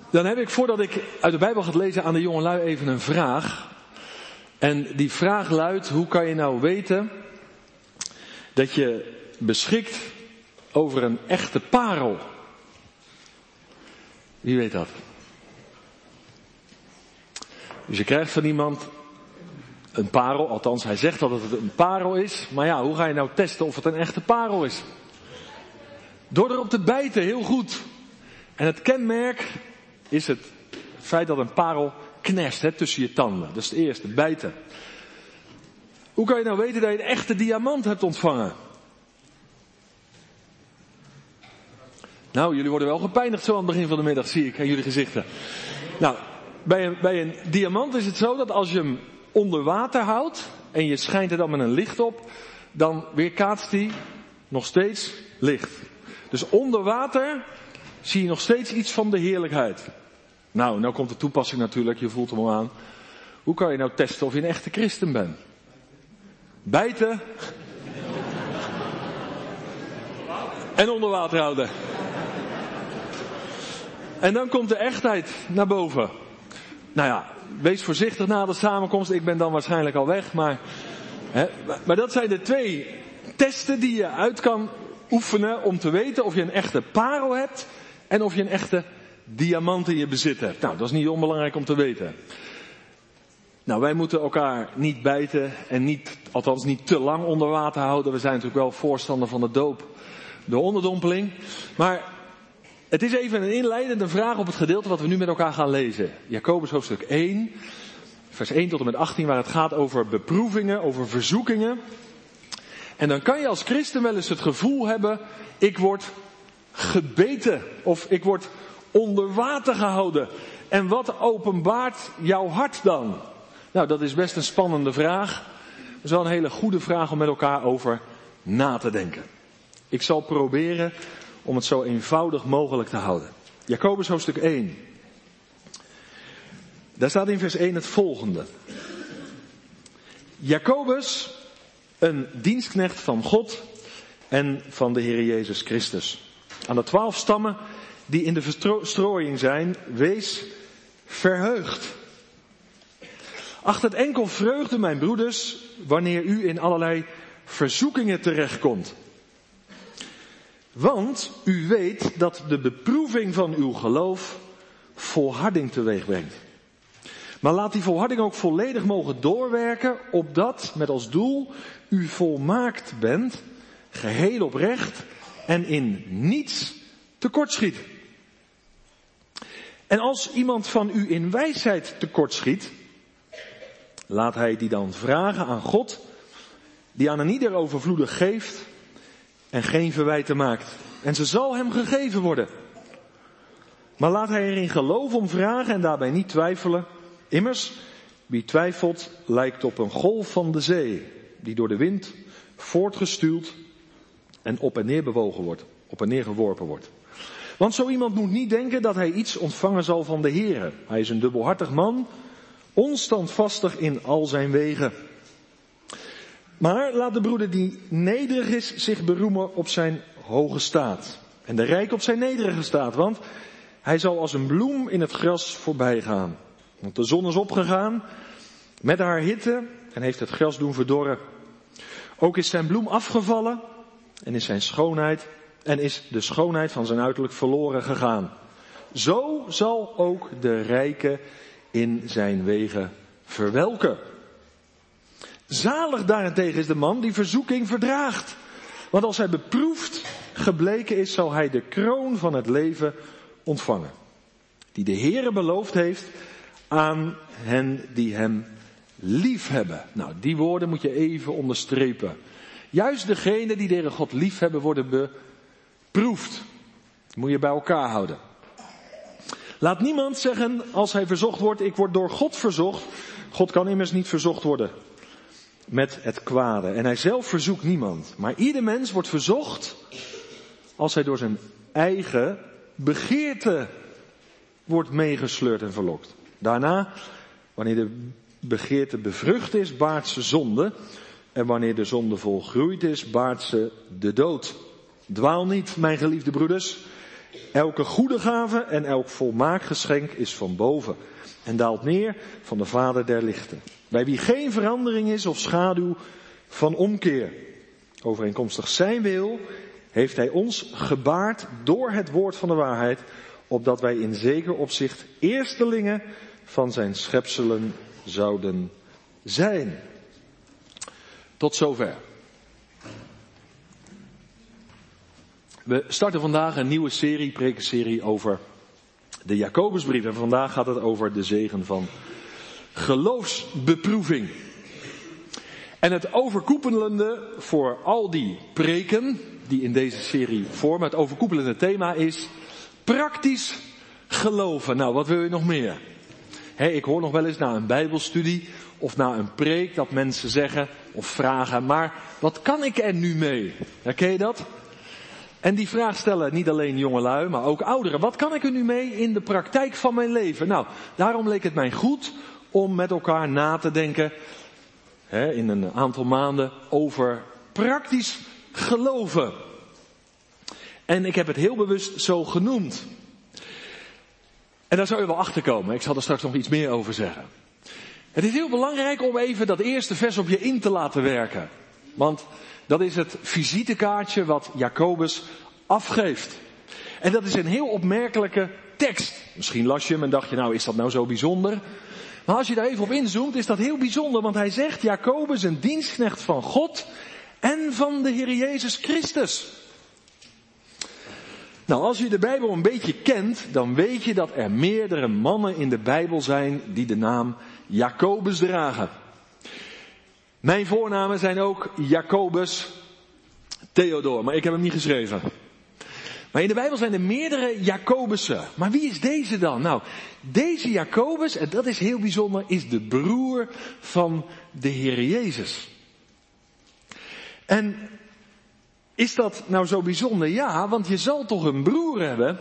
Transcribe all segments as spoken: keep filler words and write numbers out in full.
Dan heb ik, voordat ik uit de Bijbel ga lezen, aan de jongelui even een vraag. En die vraag luidt: hoe kan je nou weten dat je beschikt over een echte parel? Wie weet dat? Dus je krijgt van iemand een parel, althans hij zegt dat het een parel is. Maar ja, hoe ga je nou testen of het een echte parel is? Door erop te bijten, heel goed. En het kenmerk is het feit dat een parel knerst, hè, tussen je tanden. Dat is het eerste, bijten. Hoe kan je nou weten dat je een echte diamant hebt ontvangen? Nou, jullie worden wel gepijnigd zo aan het begin van de middag, zie ik aan jullie gezichten. Nou, bij een, bij een diamant is het zo dat als je hem onder water houdt en je schijnt er dan met een licht op, dan weerkaatst hij nog steeds licht. Dus onder water zie je nog steeds iets van de heerlijkheid. Nou, nou komt de toepassing natuurlijk, je voelt hem al aan. Hoe kan je nou testen of je een echte christen bent? Bijten. En onder water houden. En dan komt de echtheid naar boven. Nou ja, wees voorzichtig na de samenkomst. Ik ben dan waarschijnlijk al weg. Maar, hè, maar dat zijn de twee testen die je uit kan oefenen om te weten of je een echte parel hebt en of je een echte diamant in je bezit hebt. Nou, dat is niet onbelangrijk om te weten. Nou, wij moeten elkaar niet bijten en niet, althans niet te lang onder water houden. We zijn natuurlijk wel voorstander van de doop, de onderdompeling. Maar het is even een inleidende vraag op het gedeelte wat we nu met elkaar gaan lezen. Jacobus hoofdstuk één, vers één tot en met achttien, waar het gaat over beproevingen, over verzoekingen. En dan kan je als christen wel eens het gevoel hebben, ik word gebeten of ik word onder water gehouden. En wat openbaart jouw hart dan? Nou, dat is best een spannende vraag. Dat is wel een hele goede vraag om met elkaar over na te denken. Ik zal proberen om het zo eenvoudig mogelijk te houden. Jacobus hoofdstuk één. Daar staat in vers één het volgende. Jacobus, een dienstknecht van God en van de Heer Jezus Christus. Aan de twaalf stammen die in de verstrooiing zijn, wees verheugd. Acht het enkel vreugde, mijn broeders, wanneer u in allerlei verzoekingen terechtkomt. Want u weet dat de beproeving van uw geloof volharding teweeg brengt. Maar laat die volharding ook volledig mogen doorwerken, opdat met als doel u volmaakt bent, geheel oprecht en in niets tekortschiet. En als iemand van u in wijsheid tekortschiet, laat hij die dan vragen aan God, die aan een ieder overvloedig geeft en geen verwijten maakt. En ze zal hem gegeven worden. Maar laat hij er in geloof om vragen en daarbij niet twijfelen. Immers, wie twijfelt lijkt op een golf van de zee, die door de wind voortgestuwd en op en neer bewogen wordt, op en neer geworpen wordt. Want zo iemand moet niet denken dat hij iets ontvangen zal van de Heere. Hij is een dubbelhartig man, onstandvastig in al zijn wegen. Maar laat de broeder die nederig is zich beroemen op zijn hoge staat. En de rijk op zijn nederige staat, want hij zal als een bloem in het gras voorbij gaan. Want de zon is opgegaan met haar hitte en heeft het gras doen verdorren. Ook is zijn bloem afgevallen en is zijn schoonheid en is de schoonheid van zijn uiterlijk verloren gegaan. Zo zal ook de rijke in zijn wegen verwelken. Zalig daarentegen is de man die verzoeking verdraagt. Want als hij beproefd gebleken is, zal hij de kroon van het leven ontvangen. Die de Heere beloofd heeft aan hen die hem lief hebben. Nou, die woorden moet je even onderstrepen. Juist degenen die de Heere God lief hebben worden beproefd. Dat moet je bij elkaar houden. Laat niemand zeggen als hij verzocht wordt, ik word door God verzocht. God kan immers niet verzocht worden met het kwade. En hij zelf verzoekt niemand. Maar ieder mens wordt verzocht als hij door zijn eigen begeerte wordt meegesleurd en verlokt. Daarna, wanneer de begeerte bevrucht is, baart ze zonde. En wanneer de zonde volgroeid is, baart ze de dood. Dwaal niet, mijn geliefde broeders. Elke goede gave en elk volmaakt geschenk is van boven en daalt neer van de Vader der lichten. Bij wie geen verandering is of schaduw van omkeer. Overeenkomstig zijn wil heeft hij ons gebaard door het woord van de waarheid, opdat wij in zeker opzicht eerstelingen van zijn schepselen zouden zijn. Tot zover. We starten vandaag een nieuwe serie, prekenserie over de Jacobusbrief. En vandaag gaat het over de zegen van geloofsbeproeving. En het overkoepelende voor al die preken die in deze serie vormen, het overkoepelende thema is praktisch geloven. Nou, wat wil je nog meer? He, ik hoor nog wel eens na een bijbelstudie of na een preek dat mensen zeggen of vragen, maar wat kan ik er nu mee? Herken je dat? En die vraag stellen niet alleen jongelui, maar ook ouderen. Wat kan ik er nu mee in de praktijk van mijn leven? Nou, daarom leek het mij goed om met elkaar na te denken, hè, in een aantal maanden, over praktisch geloven. En ik heb het heel bewust zo genoemd. En daar zou je wel achter komen. Ik zal er straks nog iets meer over zeggen. Het is heel belangrijk om even dat eerste vers op je in te laten werken. Want dat is het visitekaartje wat Jacobus afgeeft. En dat is een heel opmerkelijke tekst. Misschien las je hem en dacht je, nou is dat nou zo bijzonder? Maar als je daar even op inzoomt, is dat heel bijzonder. Want hij zegt, Jacobus, een dienstknecht van God en van de Heer Jezus Christus. Nou, als je de Bijbel een beetje kent, dan weet je dat er meerdere mannen in de Bijbel zijn die de naam Jacobus dragen. Mijn voornamen zijn ook Jacobus Theodor, maar ik heb hem niet geschreven. Maar in de Bijbel zijn er meerdere Jacobussen. Maar wie is deze dan? Nou, deze Jacobus, en dat is heel bijzonder, is de broer van de Heer Jezus. En is dat nou zo bijzonder? Ja, want je zal toch een broer hebben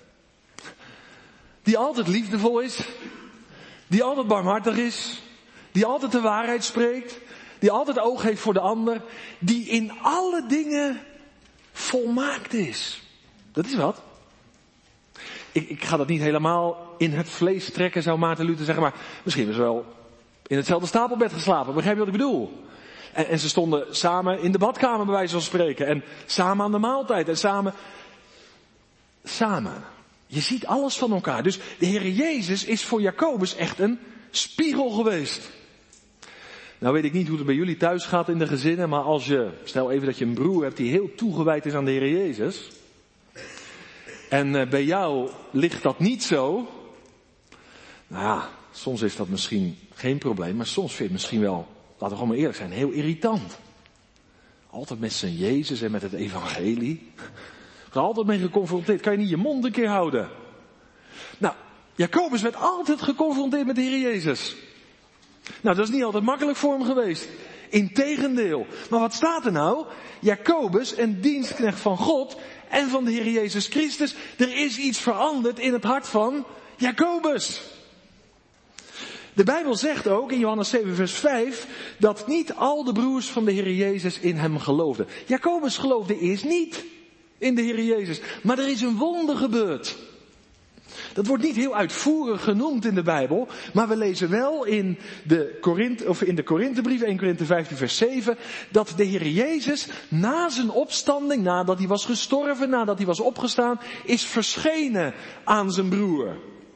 die altijd liefdevol is, die altijd barmhartig is, die altijd de waarheid spreekt, die altijd oog heeft voor de ander, die in alle dingen volmaakt is. Dat is wat. Ik, ik ga dat niet helemaal in het vlees trekken, zou Maarten Luther zeggen, maar misschien is wel in hetzelfde stapelbed geslapen. Begrijp je wat ik bedoel? En, en ze stonden samen in de badkamer bij wijze van spreken. En samen aan de maaltijd. En samen. Samen. Je ziet alles van elkaar. Dus de Heer Jezus is voor Jacobus echt een spiegel geweest. Nou weet ik niet hoe het bij jullie thuis gaat in de gezinnen. Maar als je, stel even dat je een broer hebt die heel toegewijd is aan de Heer Jezus. En uh, bij jou ligt dat niet zo. Nou ja, soms is dat misschien geen probleem. Maar soms vind je het misschien wel, laten we gewoon maar eerlijk zijn, heel irritant. Altijd met zijn Jezus en met het evangelie. Er altijd mee geconfronteerd. Kan je niet je mond een keer houden? Nou, Jacobus werd altijd geconfronteerd met de Heer Jezus. Nou, dat is niet altijd makkelijk voor hem geweest. Integendeel. Maar wat staat er nou? Jacobus, een dienstknecht van God en van de Heer Jezus Christus. Er is iets veranderd in het hart van Jacobus. De Bijbel zegt ook in Johannes zeven vers vijf dat niet al de broers van de Heer Jezus in hem geloofden. Jacobus geloofde eerst niet in de Heer Jezus, maar er is een wonder gebeurd. Dat wordt niet heel uitvoerig genoemd in de Bijbel, maar we lezen wel in de Korinthe, of in de Korinthebrief, eerste Korinthe vijftien vers zeven, dat de Heer Jezus na zijn opstanding, nadat hij was gestorven, nadat hij was opgestaan, is verschenen aan zijn broer.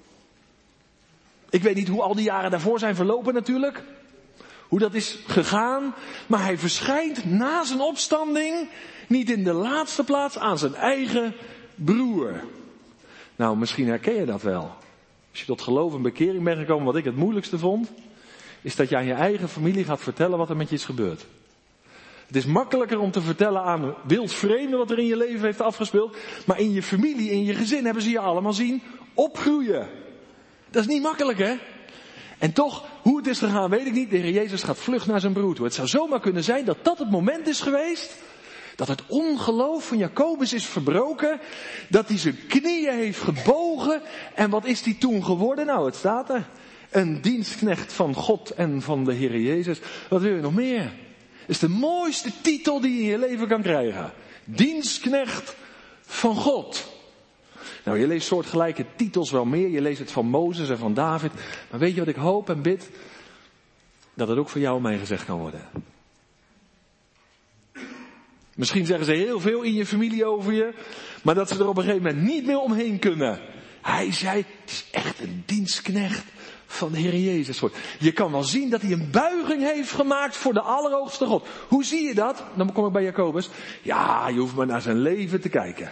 Ik weet niet hoe al die jaren daarvoor zijn verlopen natuurlijk. Hoe dat is gegaan. Maar hij verschijnt na zijn opstanding niet in de laatste plaats aan zijn eigen broer. Nou, misschien herken je dat wel. Als je tot geloof en bekering bent gekomen, wat ik het moeilijkste vond, is dat je aan je eigen familie gaat vertellen wat er met je is gebeurd. Het is makkelijker om te vertellen aan wildvreemden wat er in je leven heeft afgespeeld. Maar in je familie, in je gezin hebben ze je allemaal zien opgroeien. Dat is niet makkelijk, hè? En toch, hoe het is gegaan, weet ik niet. De Heer Jezus gaat vlug naar zijn broer toe. Het zou zomaar kunnen zijn dat dat het moment is geweest dat het ongeloof van Jacobus is verbroken. Dat hij zijn knieën heeft gebogen. En wat is hij toen geworden? Nou, het staat er. Een dienstknecht van God en van de Heer Jezus. Wat wil je nog meer? Het is de mooiste titel die je in je leven kan krijgen. Dienstknecht van God. Nou, je leest soortgelijke titels wel meer. Je leest het van Mozes en van David. Maar weet je wat ik hoop en bid? Dat het ook voor jou en mij gezegd kan worden. Misschien zeggen ze heel veel in je familie over je. Maar dat ze er op een gegeven moment niet meer omheen kunnen. Hij zei, het is echt een dienstknecht van de Heer Jezus. Je kan wel zien dat hij een buiging heeft gemaakt voor de Allerhoogste God. Hoe zie je dat? Dan kom ik bij Jacobus. Ja, je hoeft maar naar zijn leven te kijken.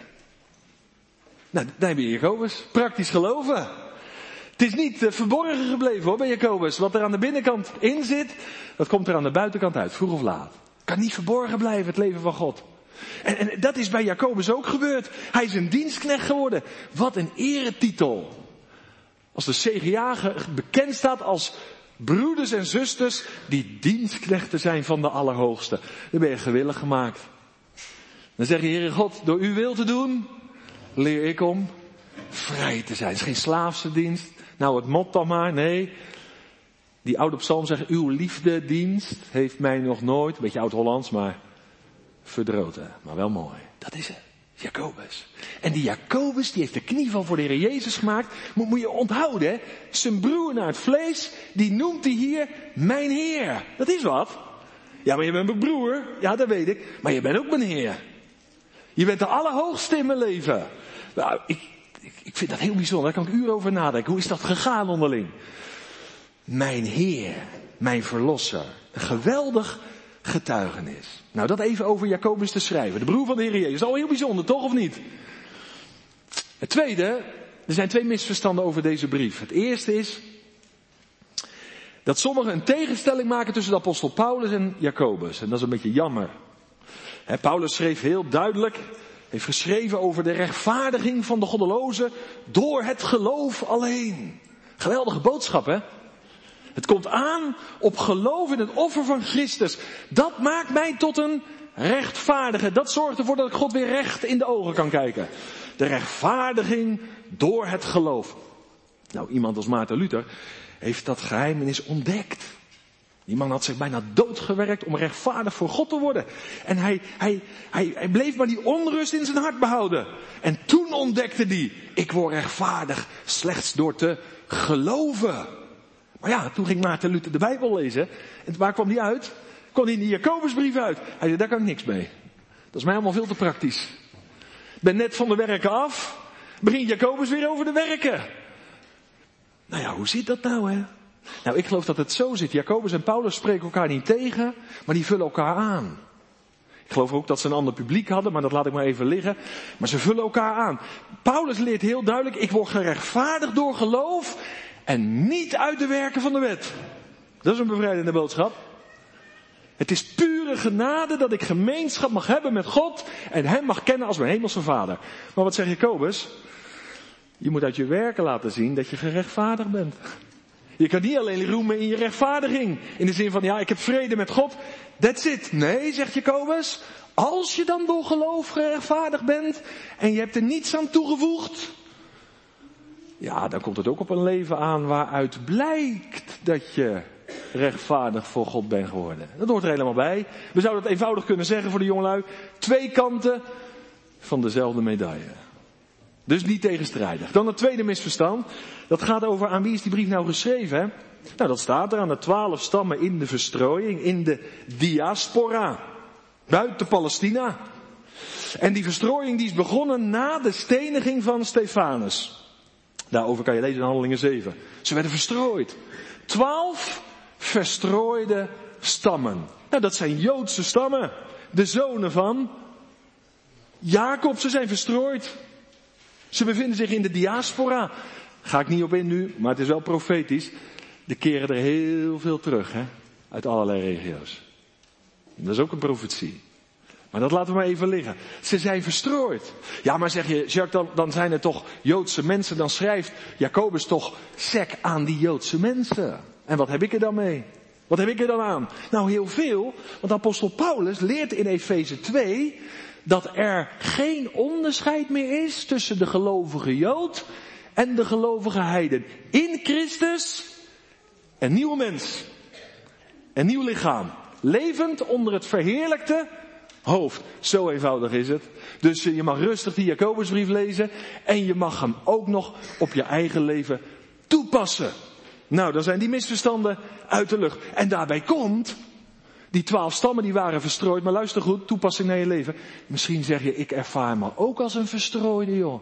Nou, daar heb je Jacobus. Praktisch geloven. Het is niet uh, verborgen gebleven hoor bij Jacobus. Wat er aan de binnenkant in zit, dat komt er aan de buitenkant uit, vroeg of laat. Kan niet verborgen blijven, het leven van God. En, en dat is bij Jacobus ook gebeurd. Hij is een dienstknecht geworden. Wat een eretitel. Als de C G A bekend staat als broeders en zusters die dienstknechten zijn van de Allerhoogste. Dan ben je gewillig gemaakt. Dan zeg je, Heere God, door uw wil te doen, leer ik om vrij te zijn. Het is geen slaafse dienst. Nou, het mot dan maar. Nee. Die oude psalm zegt, uw liefdedienst heeft mij nog nooit, een beetje oud-Hollands, maar verdroten. Maar wel mooi. Dat is het. Jacobus. En die Jacobus, die heeft de knieval voor de Heer Jezus gemaakt. Moet, moet je onthouden, hè. Zijn broer naar het vlees, die noemt hij hier mijn Heer. Dat is wat. Ja, maar je bent mijn broer. Ja, dat weet ik. Maar je bent ook mijn Heer. Je bent de Allerhoogste in mijn leven. Nou, ik, ik, ik vind dat heel bijzonder. Daar kan ik uren over nadenken. Hoe is dat gegaan onderling? Mijn Heer, mijn Verlosser. Een geweldig getuigenis. Nou, dat even over Jacobus te schrijven. De broer van de Heer Jezus. Dat is al heel bijzonder, toch of niet? Het tweede, er zijn twee misverstanden over deze brief. Het eerste is dat sommigen een tegenstelling maken tussen de apostel Paulus en Jacobus. En dat is een beetje jammer. He, Paulus schreef heel duidelijk, heeft geschreven over de rechtvaardiging van de goddelozen door het geloof alleen. Geweldige boodschap, hè? Het komt aan op geloof in het offer van Christus. Dat maakt mij tot een rechtvaardige. Dat zorgt ervoor dat ik God weer recht in de ogen kan kijken. De rechtvaardiging door het geloof. Nou, iemand als Maarten Luther heeft dat geheimenis ontdekt. Die man had zich bijna doodgewerkt om rechtvaardig voor God te worden. En hij, hij, hij, hij bleef maar die onrust in zijn hart behouden. En toen ontdekte hij, ik word rechtvaardig slechts door te geloven. Maar ja, toen ging Maarten Luther de Bijbel lezen. En waar kwam die uit? Kwam die in de Jacobusbrief uit. Hij zei, daar kan ik niks mee. Dat is mij allemaal veel te praktisch. Ik ben net van de werken af. Begint Jacobus weer over de werken. Nou ja, hoe zit dat nou, hè? Nou, ik geloof dat het zo zit. Jacobus en Paulus spreken elkaar niet tegen, maar die vullen elkaar aan. Ik geloof ook dat ze een ander publiek hadden, maar dat laat ik maar even liggen. Maar ze vullen elkaar aan. Paulus leert heel duidelijk, ik word gerechtvaardigd door geloof en niet uit de werken van de wet. Dat is een bevrijdende boodschap. Het is pure genade dat ik gemeenschap mag hebben met God en hem mag kennen als mijn hemelse vader. Maar wat zegt Jacobus? Je moet uit je werken laten zien dat je gerechtvaardigd bent. Je kan niet alleen roemen in je rechtvaardiging. In de zin van, ja, ik heb vrede met God. That's it. Nee, zegt Jacobus. Als je dan door geloof gerechtvaardigd bent en je hebt er niets aan toegevoegd. Ja, dan komt het ook op een leven aan waaruit blijkt dat je rechtvaardig voor God bent geworden. Dat hoort er helemaal bij. We zouden het eenvoudig kunnen zeggen voor de jongelui. Twee kanten van dezelfde medaille. Dus niet tegenstrijdig. Dan het tweede misverstand. Dat gaat over aan wie is die brief nou geschreven. Hè? Nou, dat staat er aan de twaalf stammen in de verstrooiing. In de diaspora. Buiten Palestina. En die verstrooiing die is begonnen na de steniging van Stefanus. Daarover kan je lezen in Handelingen zeven. Ze werden verstrooid. Twaalf verstrooide stammen. Nou, dat zijn Joodse stammen. De zonen van Jacob. Ze zijn verstrooid. Ze bevinden zich in de diaspora. Ga ik niet op in nu, maar het is wel profetisch. Er keren er heel veel terug, hè? Uit allerlei regio's. Dat is ook een profetie. Maar dat laten we maar even liggen. Ze zijn verstrooid. Ja, maar zeg je, Jacques, dan, dan zijn er toch Joodse mensen. Dan schrijft Jacobus toch sec aan die Joodse mensen. En wat heb ik er dan mee? Wat heb ik er dan aan? Nou, heel veel. Want apostel Paulus leert in Efeze twee dat er geen onderscheid meer is tussen de gelovige Jood en de gelovige heiden. In Christus een nieuwe mens. Een nieuw lichaam. Levend onder het verheerlijkte hoofd. Zo eenvoudig is het. Dus je mag rustig die Jacobusbrief lezen en je mag hem ook nog op je eigen leven toepassen. Nou, dan zijn die misverstanden uit de lucht. En daarbij komt, die twaalf stammen die waren verstrooid, maar luister goed, toepassing naar je leven. Misschien zeg je, ik ervaar me ook als een verstrooide, joh.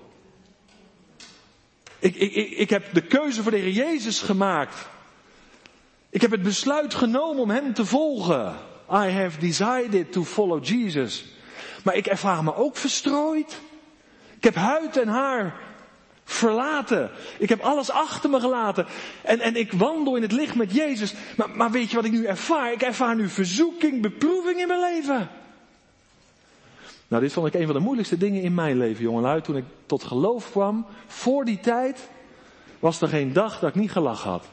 Ik, ik, ik, ik heb de keuze voor de Heer Jezus gemaakt. Ik heb het besluit genomen om hem te volgen. I have decided to follow Jesus. Maar ik ervaar me ook verstrooid. Ik heb huid en haar verlaten. Ik heb alles achter me gelaten. En, en ik wandel in het licht met Jezus. Maar, maar weet je wat ik nu ervaar? Ik ervaar nu verzoeking, beproeving in mijn leven. Nou, dit vond ik een van de moeilijkste dingen in mijn leven, jongelui. Toen ik tot geloof kwam, voor die tijd, was er geen dag dat ik niet gelachen had.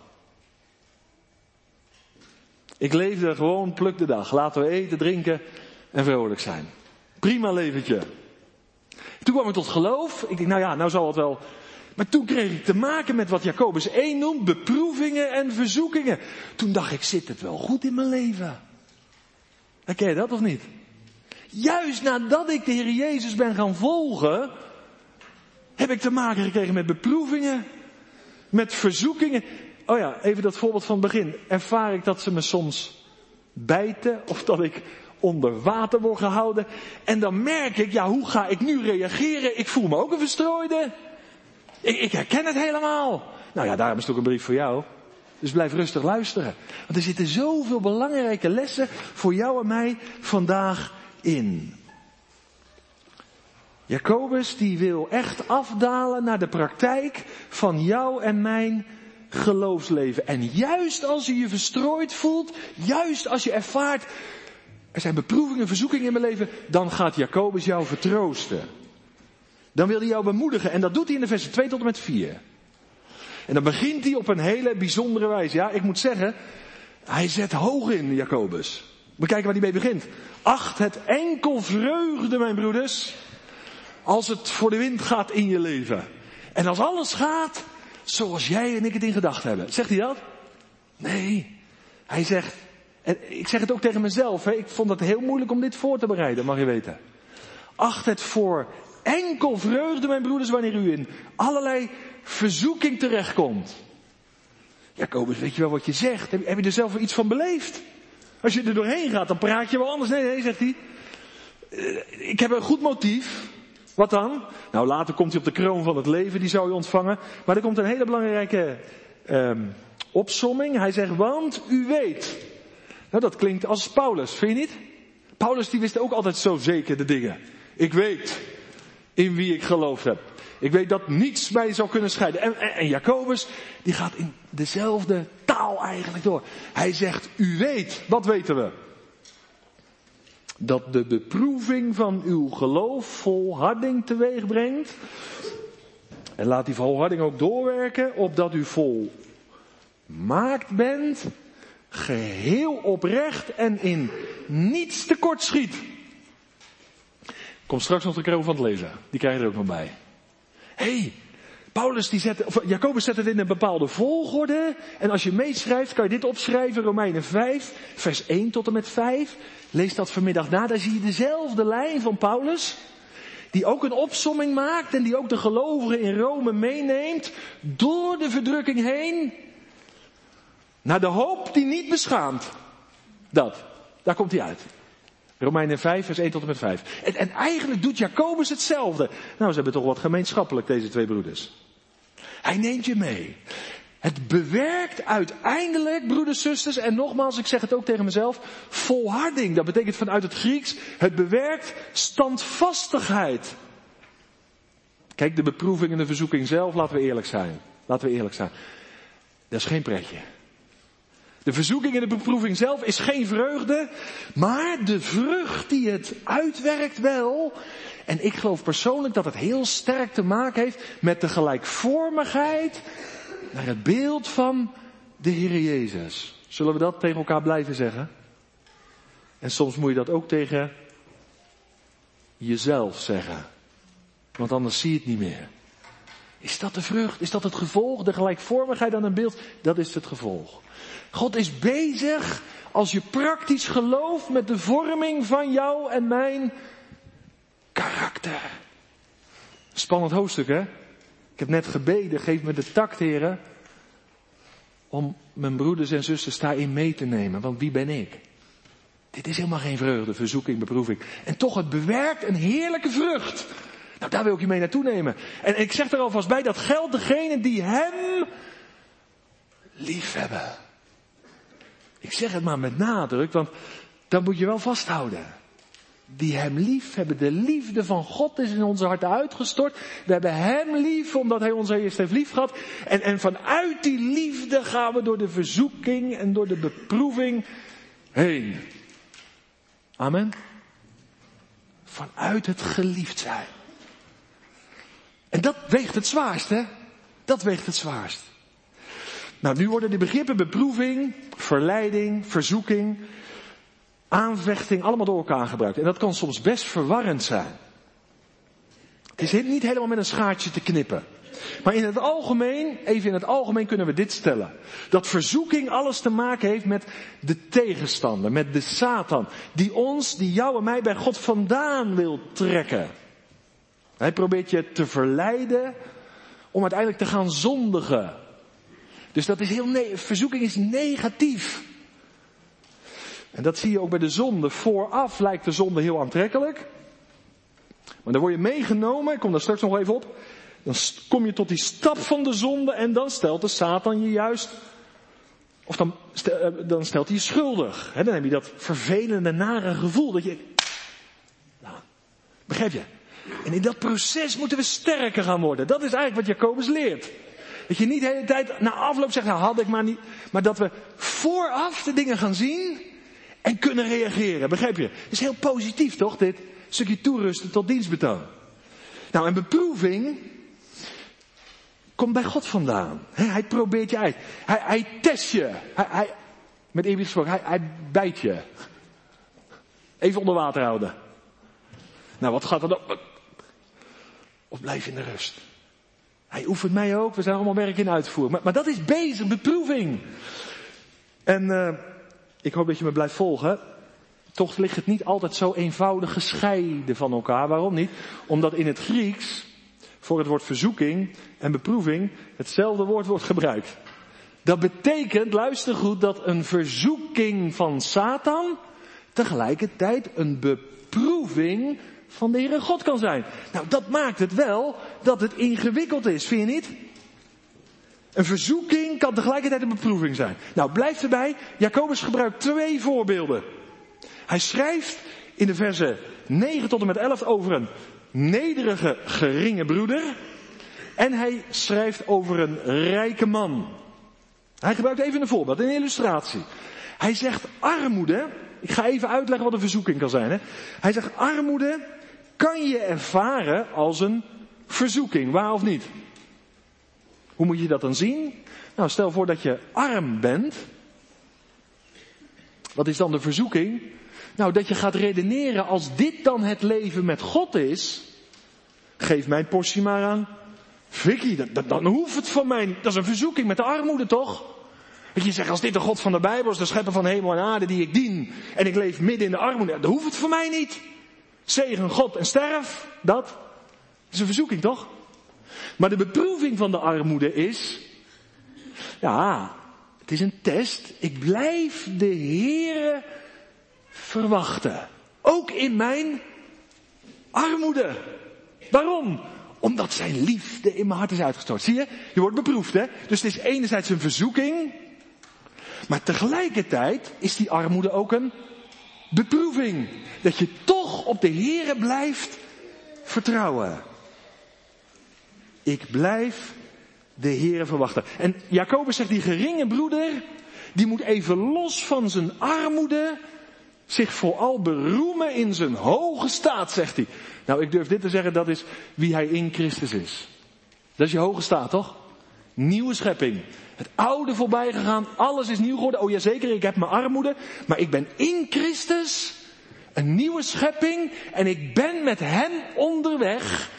Ik leefde gewoon pluk de dag. Laten we eten, drinken en vrolijk zijn. Prima leventje. Toen kwam ik tot geloof. Ik dacht, nou ja, nou zal het wel. Maar toen kreeg ik te maken met wat Jacobus één noemt, beproevingen en verzoekingen. Toen dacht ik, zit het wel goed in mijn leven? Herken je dat of niet? Juist nadat ik de Heer Jezus ben gaan volgen, heb ik te maken gekregen met beproevingen, met verzoekingen. Oh ja, even dat voorbeeld van het begin. Ervaar ik dat ze me soms bijten of dat ik onder water word gehouden. En dan merk ik, ja, hoe ga ik nu reageren? Ik voel me ook een verstrooide. Ik, ik herken het helemaal. Nou ja, daarom is het ook een brief voor jou. Dus blijf rustig luisteren. Want er zitten zoveel belangrijke lessen voor jou en mij vandaag in. Jacobus die wil echt afdalen naar de praktijk van jou en mijn geloofsleven. En juist als je je verstrooid voelt, juist als je ervaart, er zijn beproevingen, verzoekingen in mijn leven, dan gaat Jacobus jou vertroosten. Dan wil hij jou bemoedigen. En dat doet hij in de versen twee tot en met vier. En dan begint hij op een hele bijzondere wijze. Ja, ik moet zeggen, hij zet hoog in, Jacobus. Bekijken waar hij mee begint. Acht het enkel vreugde, mijn broeders, als het voor de wind gaat in je leven. En als alles gaat zoals jij en ik het in gedachten hebben. Zegt hij dat? Nee. Hij zegt, en ik zeg het ook tegen mezelf, hè, ik vond het heel moeilijk om dit voor te bereiden, mag je weten. Acht het voor enkel vreugde, mijn broeders, wanneer u in allerlei verzoeking terechtkomt. Jacobus, weet je wel wat je zegt? Heb, heb je er zelf wel iets van beleefd? Als je er doorheen gaat, dan praat je wel anders. Nee, nee, zegt hij. Uh, ik heb een goed motief. Wat dan? Nou, later komt hij op de kroon van het leven, die zou je ontvangen. Maar er komt een hele belangrijke um, opsomming. Hij zegt, want u weet. Nou, dat klinkt als Paulus, vind je niet? Paulus die wist ook altijd zo zeker de dingen. Ik weet in wie ik geloofd heb. Ik weet dat niets mij zou kunnen scheiden. En, en, en Jacobus, die gaat in dezelfde taal eigenlijk door. Hij zegt, u weet, wat weten we? Dat de beproeving van uw geloof volharding teweeg brengt. En laat die volharding ook doorwerken, opdat u volmaakt bent, geheel oprecht en in niets tekort schiet. Kom straks nog de kroon van het lezen. Die krijg je er ook nog bij. Hé, hey, Paulus die zet, of Jacobus zet het in een bepaalde volgorde. En als je meeschrijft, kan je dit opschrijven. Romeinen vijf, vers één tot en met vijf. Lees dat vanmiddag na. Daar zie je dezelfde lijn van Paulus. Die ook een opsomming maakt. En die ook de gelovigen in Rome meeneemt. Door de verdrukking heen. Naar de hoop die niet beschaamt. Dat. Daar komt hij uit. Romeinen vijf, vers één tot en met vijf. En, en eigenlijk doet Jacobus hetzelfde. Nou, ze hebben toch wat gemeenschappelijk, deze twee broeders. Hij neemt je mee. Het bewerkt uiteindelijk, broeders, zusters, en nogmaals, ik zeg het ook tegen mezelf, volharding. Dat betekent vanuit het Grieks, het bewerkt standvastigheid. Kijk, de beproeving en de verzoeking zelf, laten we eerlijk zijn. Laten we eerlijk zijn. Dat is geen pretje. De verzoeking en de beproeving zelf is geen vreugde, maar de vrucht die het uitwerkt wel. En ik geloof persoonlijk dat het heel sterk te maken heeft met de gelijkvormigheid naar het beeld van de Heer Jezus. Zullen we dat tegen elkaar blijven zeggen? En soms moet je dat ook tegen jezelf zeggen. Want anders zie je het niet meer. Is dat de vrucht? Is dat het gevolg? De gelijkvormigheid aan een beeld? Dat is het gevolg. God is bezig als je praktisch gelooft met de vorming van jou en mijn karakter. Spannend hoofdstuk, hè? Ik heb net gebeden, geef me de tact, heren, om mijn broeders en zusters daarin mee te nemen. Want wie ben ik? Dit is helemaal geen vreugde, verzoeking, beproeving. En toch, het bewerkt een heerlijke vrucht. Nou, daar wil ik je mee naartoe nemen. En ik zeg er alvast bij, dat geldt degene die hem lief hebben. Ik zeg het maar met nadruk, want dat moet je wel vasthouden. Die hem lief hebben. De liefde van God is in onze harten uitgestort. We hebben hem lief, omdat hij ons eerst heeft lief gehad. En, en vanuit die liefde gaan we door de verzoeking en door de beproeving heen. Amen. Vanuit het geliefd zijn. En dat weegt het zwaarst, hè? Dat weegt het zwaarst. Nou, nu worden de begrippen beproeving, verleiding, verzoeking, aanvechting allemaal door elkaar gebruikt. En dat kan soms best verwarrend zijn. Het is niet helemaal met een schaartje te knippen. Maar in het algemeen, even in het algemeen kunnen we dit stellen. Dat verzoeking alles te maken heeft met de tegenstander, met de Satan. Die ons, die jou en mij bij God vandaan wil trekken. Hij probeert je te verleiden om uiteindelijk te gaan zondigen. Dus dat is heel ne- verzoeking is negatief. En dat zie je ook bij de zonde. Vooraf lijkt de zonde heel aantrekkelijk. Maar dan word je meegenomen, ik kom daar straks nog even op. Dan kom je tot die stap van de zonde en dan stelt de Satan je juist, of dan, dan stelt hij je schuldig. He, dan heb je dat vervelende, nare gevoel dat je, nou, begrijp je? En in dat proces moeten we sterker gaan worden. Dat is eigenlijk wat Jacobus leert. Dat je niet de hele tijd na afloop zegt, nou had ik maar niet. Maar dat we vooraf de dingen gaan zien en kunnen reageren. Begrijp je? Het is heel positief toch, dit stukje toerusten tot dienstbetoon. Nou, en beproeving komt bij God vandaan. He, hij probeert je uit. Hij, hij test je. Hij, hij, met eerbied gesproken, hij, hij bijt je. Even onder water houden. Nou, wat gaat er dan? Of blijf in de rust. Hij oefent mij ook. We zijn allemaal werk in uitvoering. Maar, maar dat is bezig, beproeving. En uh, ik hoop dat je me blijft volgen. Toch ligt het niet altijd zo eenvoudig gescheiden van elkaar. Waarom niet? Omdat in het Grieks voor het woord verzoeking en beproeving hetzelfde woord wordt gebruikt. Dat betekent, luister goed, dat een verzoeking van Satan tegelijkertijd een beproeving van de Heere God kan zijn. Nou, dat maakt het wel dat het ingewikkeld is, vind je niet? Een verzoeking kan tegelijkertijd een beproeving zijn. Nou, blijf erbij. Jacobus gebruikt twee voorbeelden. Hij schrijft in de versen negen tot en met elf over een nederige, geringe broeder. En hij schrijft over een rijke man. Hij gebruikt even een voorbeeld, een illustratie. Hij zegt armoede. Ik ga even uitleggen wat een verzoeking kan zijn. Hè? Hij zegt armoede kan je ervaren als een verzoeking, waar of niet? Hoe moet je dat dan zien? Nou, stel voor dat je arm bent. Wat is dan de verzoeking? Nou, dat je gaat redeneren, als dit dan het leven met God is, geef mijn portie maar aan Vicky, dan, dan, dan hoeft het van mij niet. Dat is een verzoeking met de armoede, toch? Dat je zegt, als dit de God van de Bijbel is, de schepper van hemel en aarde die ik dien, en ik leef midden in de armoede, dan hoeft het voor mij niet. Zegen God en sterf, dat is een verzoeking, toch? Maar de beproeving van de armoede is, ja, het is een test. Ik blijf de Heere verwachten. Ook in mijn armoede. Waarom? Omdat zijn liefde in mijn hart is uitgestort. Zie je? Je wordt beproefd, hè? Dus het is enerzijds een verzoeking. Maar tegelijkertijd is die armoede ook een beproeving. Dat je toch op de Heere blijft vertrouwen. Ik blijf de Heere verwachten. En Jacobus zegt, die geringe broeder, die moet even los van zijn armoede zich vooral beroemen in zijn hoge staat, zegt hij. Nou, ik durf dit te zeggen, dat is wie hij in Christus is. Dat is je hoge staat, toch? Nieuwe schepping. Het oude voorbij gegaan, alles is nieuw geworden. Oh ja, zeker, ik heb mijn armoede, maar ik ben in Christus een nieuwe schepping en ik ben met hem onderweg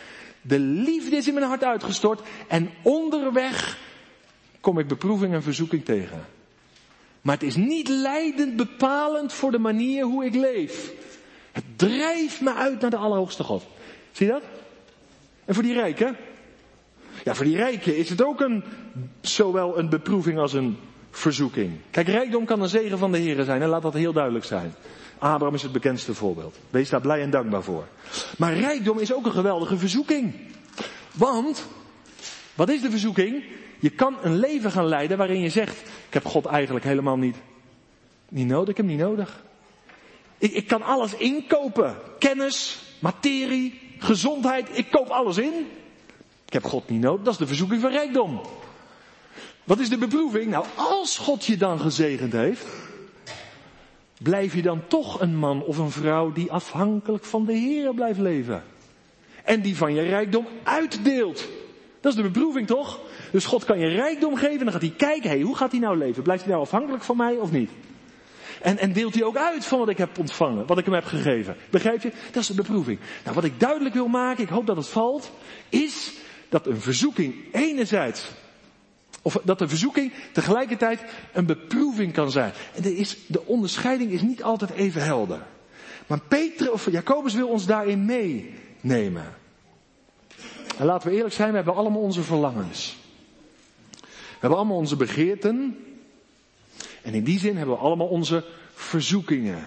De liefde is in mijn hart uitgestort. En onderweg kom ik beproeving en verzoeking tegen. Maar het is niet leidend bepalend voor de manier hoe ik leef. Het drijft me uit naar de Allerhoogste God. Zie je dat? En voor die rijken? Ja, voor die rijken is het ook een, zowel een beproeving als een verzoeking. Kijk, rijkdom kan een zegen van de Heere zijn. En laat dat heel duidelijk zijn. Abraham is het bekendste voorbeeld. Wees daar blij en dankbaar voor. Maar rijkdom is ook een geweldige verzoeking. Want, wat is de verzoeking? Je kan een leven gaan leiden waarin je zegt, ik heb God eigenlijk helemaal niet, niet nodig, ik heb hem niet nodig. Ik, ik kan alles inkopen. Kennis, materie, gezondheid, ik koop alles in. Ik heb God niet nodig, dat is de verzoeking van rijkdom. Wat is de beproeving? Nou, als God je dan gezegend heeft, blijf je dan toch een man of een vrouw die afhankelijk van de Heer blijft leven. En die van je rijkdom uitdeelt. Dat is de beproeving toch? Dus God kan je rijkdom geven en dan gaat hij kijken, hey, hoe gaat hij nou leven? Blijft hij nou afhankelijk van mij of niet? En, en deelt hij ook uit van wat ik heb ontvangen, wat ik hem heb gegeven. Begrijp je? Dat is de beproeving. Nou, wat ik duidelijk wil maken, ik hoop dat het valt, is dat een verzoeking enerzijds, of dat de verzoeking tegelijkertijd een beproeving kan zijn. En er is, de onderscheiding is niet altijd even helder. Maar Petrus of Jacobus wil ons daarin meenemen. En laten we eerlijk zijn, we hebben allemaal onze verlangens. We hebben allemaal onze begeerten. En in die zin hebben we allemaal onze verzoekingen.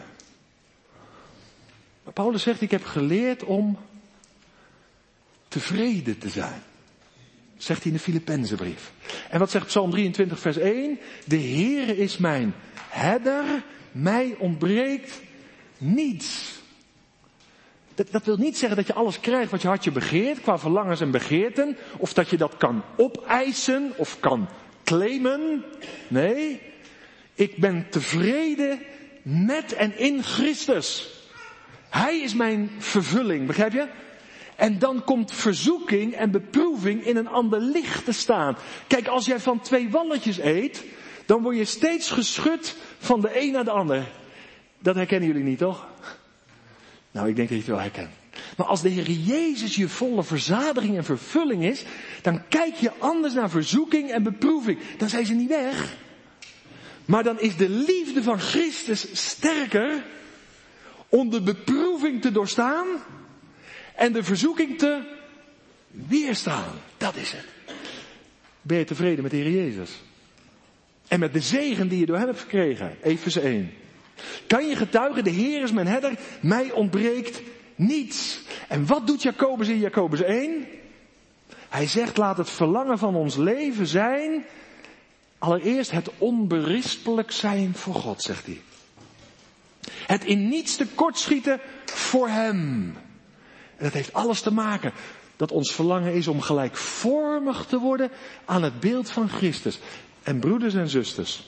Maar Paulus zegt, ik heb geleerd om tevreden te zijn. Zegt hij in de Filippenzenbrief. En wat zegt Psalm drieëntwintig vers één? De Heere is mijn herder, mij ontbreekt niets. Dat, dat wil niet zeggen dat je alles krijgt wat je hartje begeert, qua verlangens en begeerten. Of dat je dat kan opeisen of kan claimen. Nee, ik ben tevreden met en in Christus. Hij is mijn vervulling, begrijp je? En dan komt verzoeking en beproeving in een ander licht te staan. Kijk, als jij van twee walletjes eet, dan word je steeds geschud van de een naar de ander. Dat herkennen jullie niet, toch? Nou, ik denk dat je het wel herkent. Maar als de Heer Jezus je volle verzadiging en vervulling is, dan kijk je anders naar verzoeking en beproeving. Dan zijn ze niet weg. Maar dan is de liefde van Christus sterker om de beproeving te doorstaan en de verzoeking te weerstaan. Dat is het. Ben je tevreden met de Heer Jezus? En met de zegen die je door hem hebt gekregen. Efeze één. Kan je getuigen, de Heer is mijn herder, mij ontbreekt niets. En wat doet Jacobus in Jacobus één? Hij zegt, laat het verlangen van ons leven zijn, allereerst het onberispelijk zijn voor God, zegt hij. Het in niets tekortschieten voor hem. En dat heeft alles te maken dat ons verlangen is om gelijkvormig te worden aan het beeld van Christus. En broeders en zusters,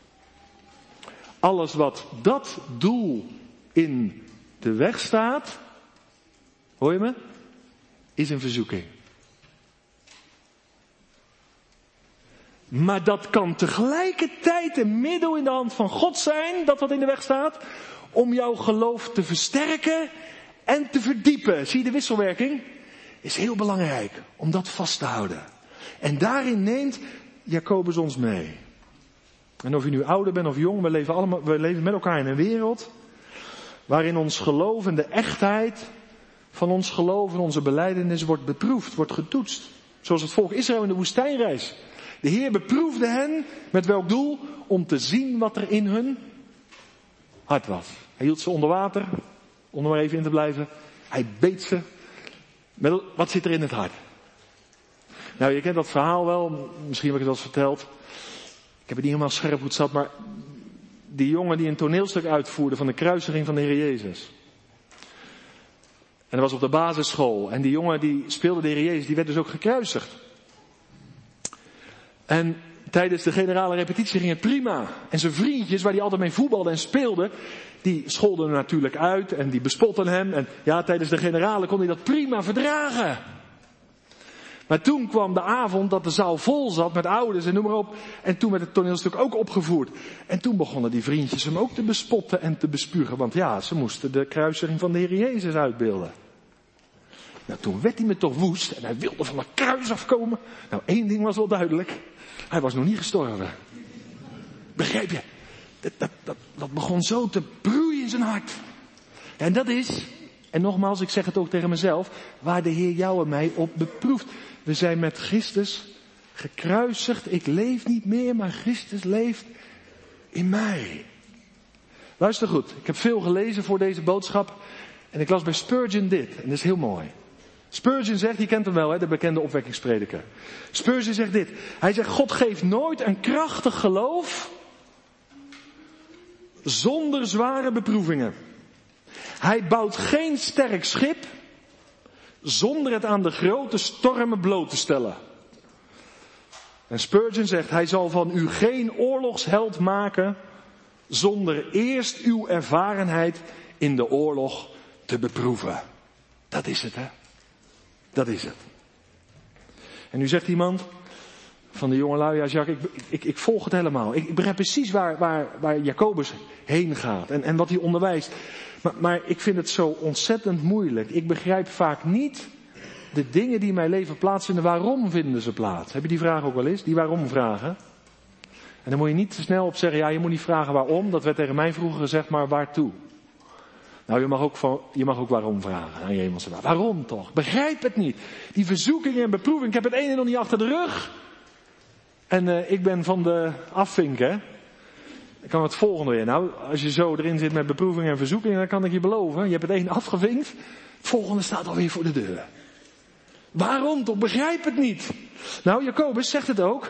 alles wat dat doel in de weg staat, hoor je me, is een verzoeking. Maar dat kan tegelijkertijd een middel in de hand van God zijn, dat wat in de weg staat, om jouw geloof te versterken en te verdiepen. Zie je de wisselwerking? Is heel belangrijk om dat vast te houden. En daarin neemt Jacobus ons mee. En of je nu ouder bent of jong, we leven, allemaal, we leven met elkaar in een wereld waarin ons geloof en de echtheid van ons geloof en onze belijdenis wordt beproefd, wordt getoetst. Zoals het volk Israël in de woestijnreis. De Heer beproefde hen met welk doel? Om te zien wat er in hun hart was. Hij hield ze onder water, om er maar even in te blijven. Hij beet ze. Met, wat zit er in het hart? Nou, je kent dat verhaal wel. Misschien heb ik het wel eens verteld. Ik heb het niet helemaal scherp hoe het zat, maar die jongen die een toneelstuk uitvoerde van de kruisiging van de Heer Jezus. En dat was op de basisschool. En die jongen die speelde de Heer Jezus, die werd dus ook gekruisigd. En tijdens de generale repetitie ging het prima. En zijn vriendjes, waar hij altijd mee voetbalde en speelde, die scholden hem natuurlijk uit en die bespotten hem. En ja, tijdens de generale kon hij dat prima verdragen. Maar toen kwam de avond dat de zaal vol zat met ouders en noem maar op. En toen werd het toneelstuk ook opgevoerd. En toen begonnen die vriendjes hem ook te bespotten en te bespugen. Want ja, ze moesten de kruisiging van de Heer Jezus uitbeelden. Nou, toen werd hij me toch woest en hij wilde van het kruis afkomen. Nou, één ding was wel duidelijk. Hij was nog niet gestorven. Begrijp je? Dat, dat, dat, dat begon zo te broeien in zijn hart. En dat is, en nogmaals, ik zeg het ook tegen mezelf, waar de Heer jou en mij op beproeft. We zijn met Christus gekruisigd. Ik leef niet meer, maar Christus leeft in mij. Luister goed, ik heb veel gelezen voor deze boodschap. En ik las bij Spurgeon dit, en dat is heel mooi. Spurgeon zegt, je kent hem wel, hè, de bekende opwekkingsprediker. Spurgeon zegt dit. Hij zegt, God geeft nooit een krachtig geloof zonder zware beproevingen. Hij bouwt geen sterk schip zonder het aan de grote stormen bloot te stellen. En Spurgeon zegt, hij zal van u geen oorlogsheld maken zonder eerst uw ervarenheid in de oorlog te beproeven. Dat is het, hè? Dat is het. En nu zegt iemand van de jongelui, ja Jacques, ik, ik, ik volg het helemaal. Ik, ik begrijp precies waar, waar, waar Jacobus heen gaat en, en wat hij onderwijst. Maar, maar ik vind het zo ontzettend moeilijk. Ik begrijp vaak niet de dingen die in mijn leven plaatsvinden. Waarom vinden ze plaats? Heb je die vraag ook wel eens? Die waarom vragen? En dan moet je niet te snel op zeggen, ja je moet niet vragen waarom. Dat werd tegen mij vroeger gezegd, maar waartoe? Nou, je mag ook, van, je mag ook waarom vragen aan je hemelse Vader. Waarom toch? Begrijp het niet. Die verzoekingen en beproeving. Ik heb het ene nog niet achter de rug. En uh, ik ben van de afvinken. Ik kan het volgende weer. Nou, als je zo erin zit met beproevingen en verzoekingen, dan kan ik je beloven. Je hebt het ene afgevinkt. Het volgende staat alweer voor de deur. Waarom toch? Begrijp het niet. Nou, Jacobus zegt het ook.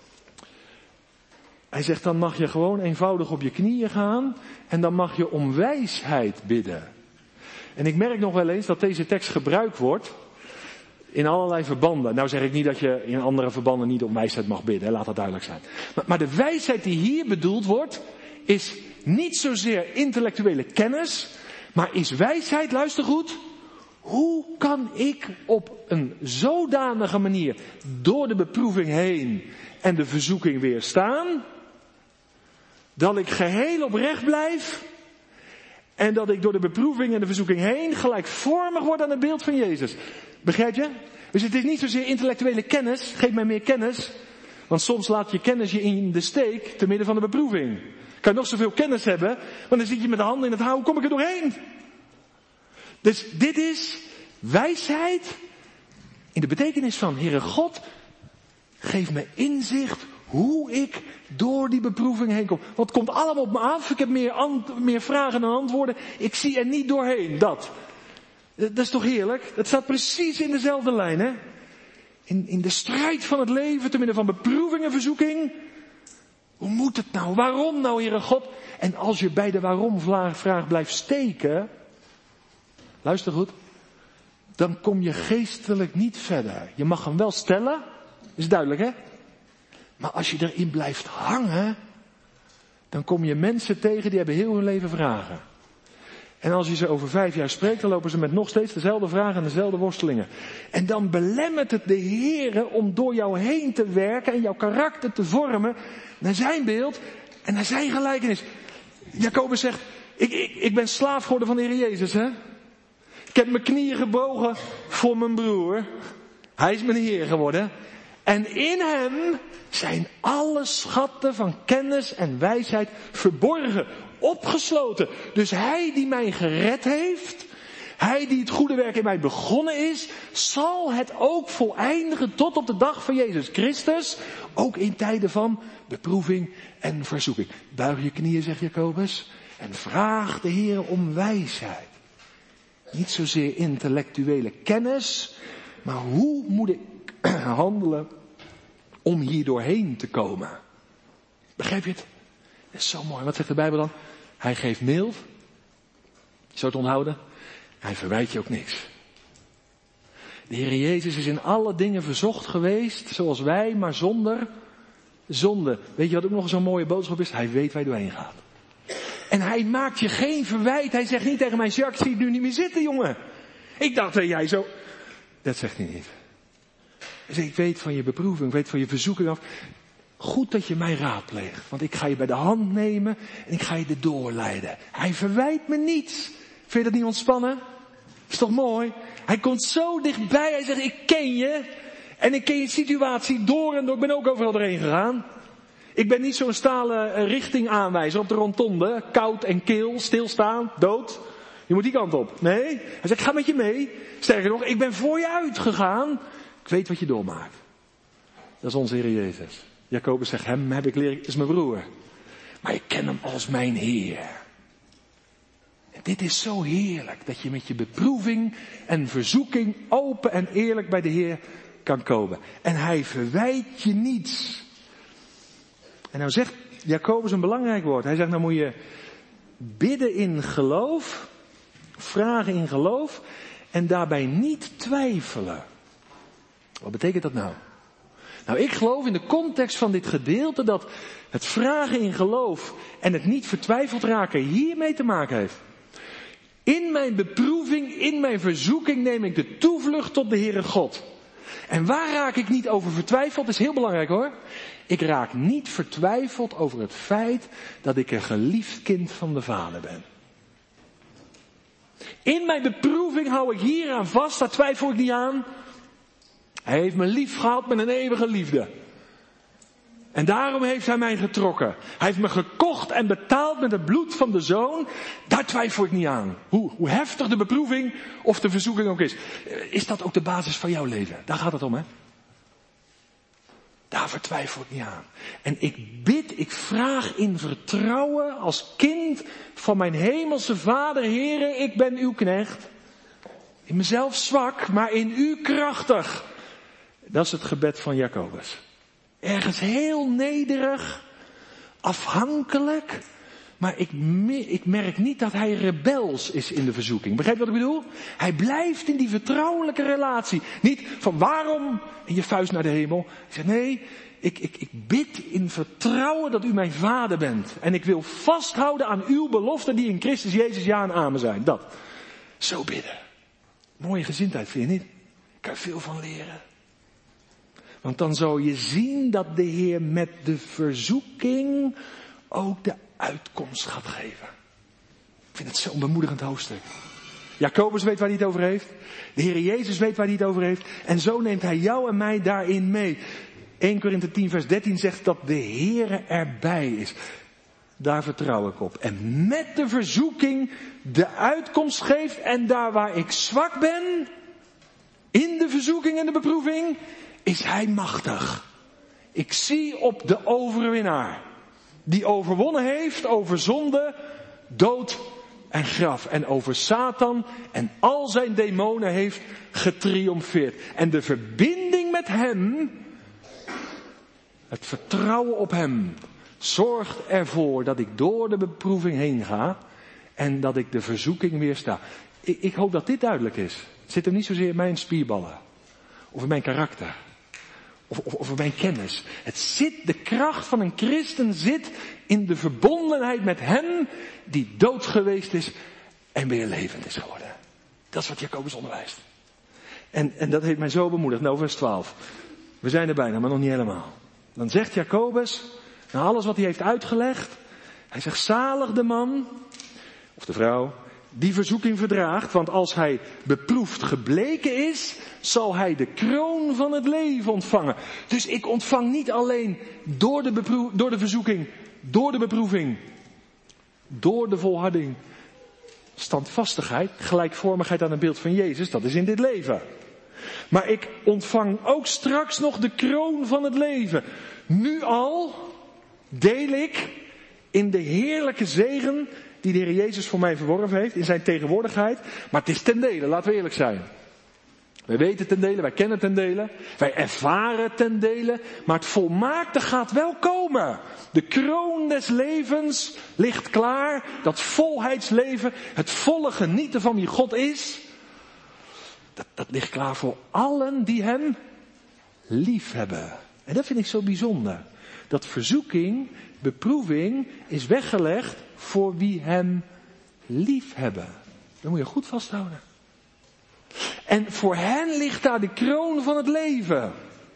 Hij zegt, dan mag je gewoon eenvoudig op je knieën gaan en dan mag je om wijsheid bidden. En ik merk nog wel eens dat deze tekst gebruikt wordt in allerlei verbanden. Nou zeg ik niet dat je in andere verbanden niet om wijsheid mag bidden, laat dat duidelijk zijn. Maar, maar de wijsheid die hier bedoeld wordt, is niet zozeer intellectuele kennis, maar is wijsheid, luister goed, hoe kan ik op een zodanige manier door de beproeving heen en de verzoeking weerstaan, dat ik geheel oprecht blijf en dat ik door de beproeving en de verzoeking heen gelijkvormig word aan het beeld van Jezus. Begrijp je? Dus het is niet zozeer intellectuele kennis, geef mij meer kennis, want soms laat je kennis je in de steek te midden van de beproeving. Kan je nog zoveel kennis hebben, maar dan zit je met de handen in het haar, hoe kom ik er doorheen? Dus dit is wijsheid in de betekenis van, Heere God, geef me inzicht hoe ik door die beproeving heen kom. Want het komt allemaal op me af. Ik heb meer, ant- meer vragen dan antwoorden. Ik zie er niet doorheen. Dat. Dat is toch heerlijk? Dat staat precies in dezelfde lijn, hè? In, in de strijd van het leven, te midden van beproeving en verzoeking. Hoe moet het nou? Waarom nou, Heere God? En als je bij de waarom vraag blijft steken, luister goed, dan kom je geestelijk niet verder. Je mag hem wel stellen, is duidelijk, hè? Maar als je erin blijft hangen, dan kom je mensen tegen die hebben heel hun leven vragen. En als je ze over vijf jaar spreekt, dan lopen ze met nog steeds dezelfde vragen en dezelfde worstelingen. En dan belemmert het de Heere om door jou heen te werken en jouw karakter te vormen naar zijn beeld en naar zijn gelijkenis. Jacobus zegt, ik, ik, ik ben slaaf geworden van de Heer Jezus, hè? Ik heb mijn knieën gebogen voor mijn broer. Hij is mijn Heer geworden. En in hem zijn alle schatten van kennis en wijsheid verborgen, opgesloten. Dus hij die mij gered heeft, hij die het goede werk in mij begonnen is, zal het ook voleindigen tot op de dag van Jezus Christus. Ook in tijden van beproeving en verzoeking. Buig je knieën, zegt Jacobus, en vraag de Heer om wijsheid. Niet zozeer intellectuele kennis, maar hoe moet ik handelen om hier doorheen te komen? Begrijp je het? Dat is zo mooi. Wat zegt de Bijbel dan? Hij geeft mild. Zo te onthouden. Hij verwijt je ook niks. De Heer Jezus is in alle dingen verzocht geweest, zoals wij, maar zonder zonde. Weet je wat ook nog zo'n mooie boodschap is? Hij weet waar je doorheen gaat. En hij maakt je geen verwijt. Hij zegt niet tegen mij, Jacques, zie ik nu niet meer zitten, jongen. Ik dacht dat jij zo... Dat zegt hij niet. Hij zegt, ik weet van je beproeving, ik weet van je verzoeking af. Goed dat je mij raadpleegt. Want ik ga je bij de hand nemen en ik ga je erdoor leiden. Hij verwijt me niets. Vind je dat niet ontspannen? Is toch mooi? Hij komt zo dichtbij. Hij zegt, ik ken je. En ik ken je situatie door en door. Ik ben ook overal doorheen gegaan. Ik ben niet zo'n stalen richtingaanwijzer op de rondonde. Koud en kil, stilstaan, dood. Je moet die kant op. Nee. Hij zegt, ik ga met je mee. Sterker nog, ik ben voor je uitgegaan. Ik weet wat je doormaakt. Dat is onze Heer Jezus. Jacobus zegt, hem heb ik leren, is mijn broer. Maar ik ken hem als mijn Heer. En dit is zo heerlijk. Dat je met je beproeving en verzoeking open en eerlijk bij de Heer kan komen. En hij verwijt je niets. En nou zegt Jacobus een belangrijk woord. Hij zegt, nou moet je bidden in geloof. Vragen in geloof. En daarbij niet twijfelen. Wat betekent dat nou? Nou, ik geloof in de context van dit gedeelte dat het vragen in geloof en het niet vertwijfeld raken hiermee te maken heeft. In mijn beproeving, in mijn verzoeking neem ik de toevlucht tot de Heere God. En waar raak ik niet over vertwijfeld? Dat is heel belangrijk hoor. Ik raak niet vertwijfeld over het feit dat ik een geliefd kind van de Vader ben. In mijn beproeving hou ik hieraan vast, daar twijfel ik niet aan. Hij heeft me lief gehad met een eeuwige liefde. En daarom heeft hij mij getrokken. Hij heeft me gekocht en betaald met het bloed van de Zoon. Daar twijfel ik niet aan. Hoe, hoe heftig de beproeving of de verzoeking ook is. Is dat ook de basis van jouw leven? Daar gaat het om, hè? Daar vertwijfel ik niet aan. En ik bid, ik vraag in vertrouwen als kind van mijn hemelse Vader. Heere, ik ben uw knecht. In mezelf zwak, maar in u krachtig. Dat is het gebed van Jacobus. Ergens heel nederig, afhankelijk. Maar ik, ik merk niet dat hij rebels is in de verzoeking. Begrijp je wat ik bedoel? Hij blijft in die vertrouwelijke relatie. Niet van waarom en je vuist naar de hemel. Hij zegt nee, ik, ik, ik bid in vertrouwen dat u mijn vader bent. En ik wil vasthouden aan uw beloften die in Christus Jezus ja en amen zijn. Dat. Zo bidden. Mooie gezindheid vind je niet? Ik kan er veel van leren. Want dan zal je zien dat de Heer met de verzoeking ook de uitkomst gaat geven. Ik vind het zo'n bemoedigend hoofdstuk. Jacobus weet waar hij het over heeft. De Heer Jezus weet waar hij het over heeft. En zo neemt hij jou en mij daarin mee. Eerste Korinthe tien vers dertien zegt dat de Heer erbij is. Daar vertrouw ik op. En met de verzoeking de uitkomst geeft. En daar waar ik zwak ben, in de verzoeking en de beproeving, is hij machtig. Ik zie op de overwinnaar. Die overwonnen heeft over zonde, dood en graf. En over Satan en al zijn demonen heeft getriomfeerd. En de verbinding met hem, het vertrouwen op hem, zorgt ervoor dat ik door de beproeving heen ga. En dat ik de verzoeking weersta. Ik, ik hoop dat dit duidelijk is. Het zit hem niet zozeer in mijn spierballen. Of in mijn karakter. Of, of, of in mijn kennis. Het zit, de kracht van een christen zit in de verbondenheid met hem die dood geweest is en weer levend is geworden. Dat is wat Jacobus onderwijst. En, en dat heeft mij zo bemoedigd. Nou, vers twaalf. We zijn er bijna, maar nog niet helemaal. Dan zegt Jacobus, na alles wat hij heeft uitgelegd, hij zegt, zalig de man, of de vrouw, die verzoeking verdraagt, want als hij beproefd gebleken is, zal hij de kroon van het leven ontvangen. Dus ik ontvang niet alleen door de, beproef, door de verzoeking, door de beproeving, door de volharding, standvastigheid, gelijkvormigheid aan het beeld van Jezus, dat is in dit leven. Maar ik ontvang ook straks nog de kroon van het leven. Nu al deel ik in de heerlijke zegen die de Heer Jezus voor mij verworven heeft, in zijn tegenwoordigheid. Maar het is ten dele, laten we eerlijk zijn. Wij weten ten dele, wij kennen ten dele, wij ervaren ten dele, maar het volmaakte gaat wel komen. De kroon des levens ligt klaar, dat volheidsleven, het volle genieten van wie God is, dat, dat ligt klaar voor allen die hem lief hebben. En dat vind ik zo bijzonder. Dat verzoeking, beproeving is weggelegd voor wie hem lief hebben. Dat moet je goed vasthouden. En voor hen ligt daar de kroon van het leven.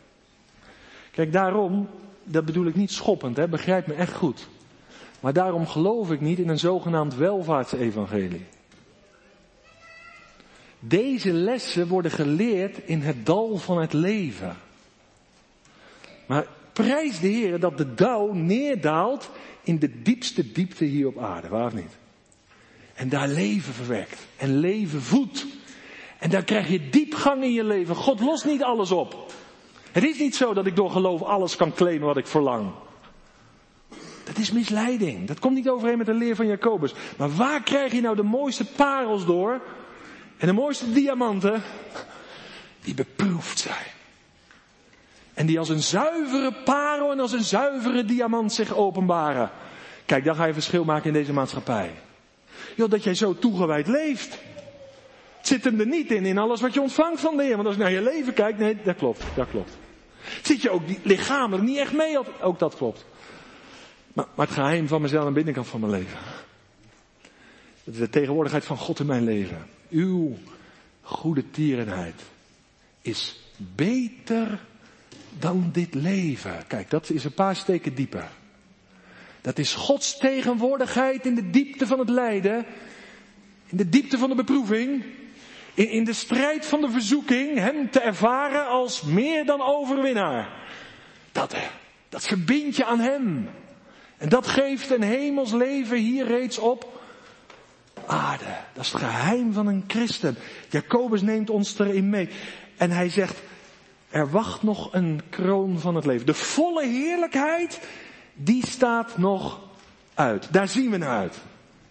Kijk, daarom, dat bedoel ik niet schoppend, hè, begrijp me echt goed. Maar daarom geloof ik niet in een zogenaamd welvaartsevangelie. Deze lessen worden geleerd in het dal van het leven. Maar prijs de Heer dat de dauw neerdaalt in de diepste diepte hier op aarde, waar of niet? En daar leven verwekt en leven voedt. En daar krijg je diepgang in je leven. God lost niet alles op. Het is niet zo dat ik door geloof alles kan claimen wat ik verlang. Dat is misleiding. Dat komt niet overeen met de leer van Jacobus. Maar waar krijg je nou de mooiste parels door? En de mooiste diamanten? Die beproefd zijn. En die als een zuivere parel en als een zuivere diamant zich openbaren. Kijk, dan ga je verschil maken in deze maatschappij. Joh, dat jij zo toegewijd leeft. Het zit hem er niet in, in alles wat je ontvangt van de Heer. Want als je naar je leven kijkt, nee, dat klopt, dat klopt. Zit je ook lichamelijk niet echt mee? Ook dat klopt. Maar, maar het geheim van mezelf aan de binnenkant van mijn leven. Dat is de tegenwoordigheid van God in mijn leven. Uw goede tierenheid is beter dan dit leven. Kijk, dat is een paar steken dieper. Dat is Gods tegenwoordigheid in de diepte van het lijden. In de diepte van de beproeving. In, in de strijd van de verzoeking. Hem te ervaren als meer dan overwinnaar. Dat, dat verbindt je aan hem. En dat geeft een hemels leven hier reeds op aarde. Dat is het geheim van een christen. Jacobus neemt ons erin mee. En hij zegt, er wacht nog een kroon van het leven. De volle heerlijkheid, die staat nog uit. Daar zien we naar uit.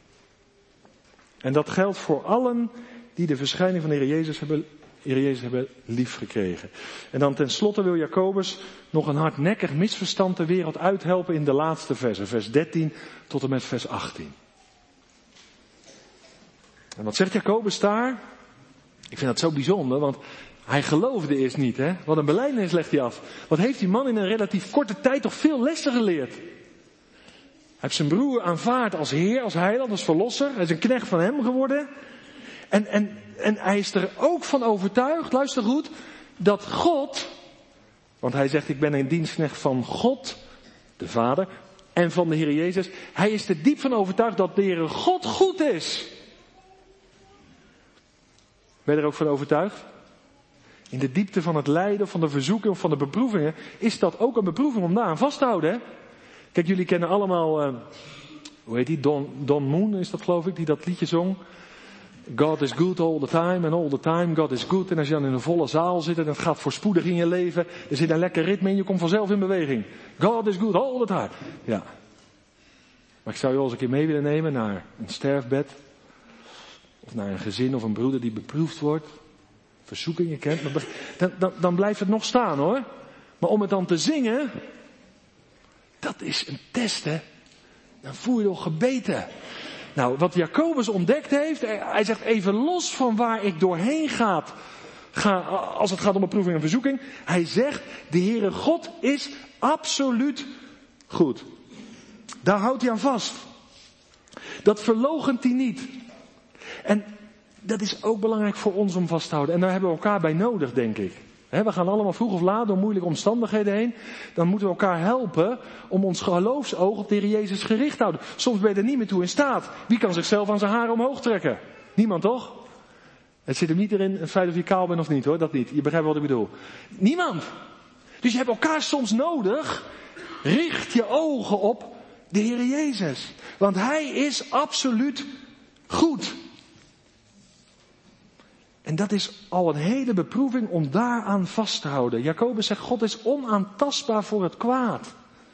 En dat geldt voor allen die de verschijning van de Heer Jezus hebben, Heer Jezus hebben liefgekregen. En dan tenslotte wil Jacobus nog een hardnekkig misverstand de wereld uithelpen in de laatste versen. Vers dertien tot en met vers achttien. En wat zegt Jacobus daar? Ik vind dat zo bijzonder, want hij geloofde eerst niet, hè. Wat een belijdenis legt hij af. Wat heeft die man in een relatief korte tijd toch veel lessen geleerd. Hij heeft zijn broer aanvaard als Heer, als heiland, als verlosser. Hij is een knecht van hem geworden. En, en, en hij is er ook van overtuigd, luister goed, dat God, want hij zegt ik ben een dienstknecht van God, de Vader, en van de Heer Jezus. Hij is er diep van overtuigd dat de Heer God goed is. Ben je er ook van overtuigd? In de diepte van het lijden, of van de verzoeking, of van de beproevingen, is dat ook een beproeving om daar aan vast te houden, hè? Kijk, jullie kennen allemaal, uh, hoe heet die, Don, Don Moon is dat geloof ik, die dat liedje zong. God is good all the time and all the time God is good. En als je dan in een volle zaal zit en het gaat voorspoedig in je leven, er zit een lekker ritme in, je komt vanzelf in beweging. God is good all the time. Ja. Maar ik zou je wel eens een keer mee willen nemen naar een sterfbed. Of naar een gezin of een broeder die beproefd wordt. Verzoekingen kent. Dan, dan, dan blijft het nog staan hoor. Maar om het dan te zingen, dat is een test hè. Dan voel je toch gebeten. Nou, wat Jacobus ontdekt heeft, hij zegt even los van waar ik doorheen ga, ga als het gaat om beproeving en verzoeking. Hij zegt, de Heere God is absoluut goed. Daar houdt hij aan vast. Dat verloochent hij niet. En dat is ook belangrijk voor ons om vast te houden. En daar hebben we elkaar bij nodig, denk ik. He, we gaan allemaal vroeg of laat door moeilijke omstandigheden heen. Dan moeten we elkaar helpen om ons geloofsoog op de Heer Jezus gericht te houden. Soms ben je er niet meer toe in staat. Wie kan zichzelf aan zijn haren omhoog trekken? Niemand toch? Het zit er niet erin, het feit of je kaal bent of niet hoor, dat niet. Je begrijpt wat ik bedoel. Niemand. Dus je hebt elkaar soms nodig. Richt je ogen op de Heer Jezus. Want Hij is absoluut goed. En dat is al een hele beproeving om daaraan vast te houden. Jacobus zegt, God is onaantastbaar voor het kwaad.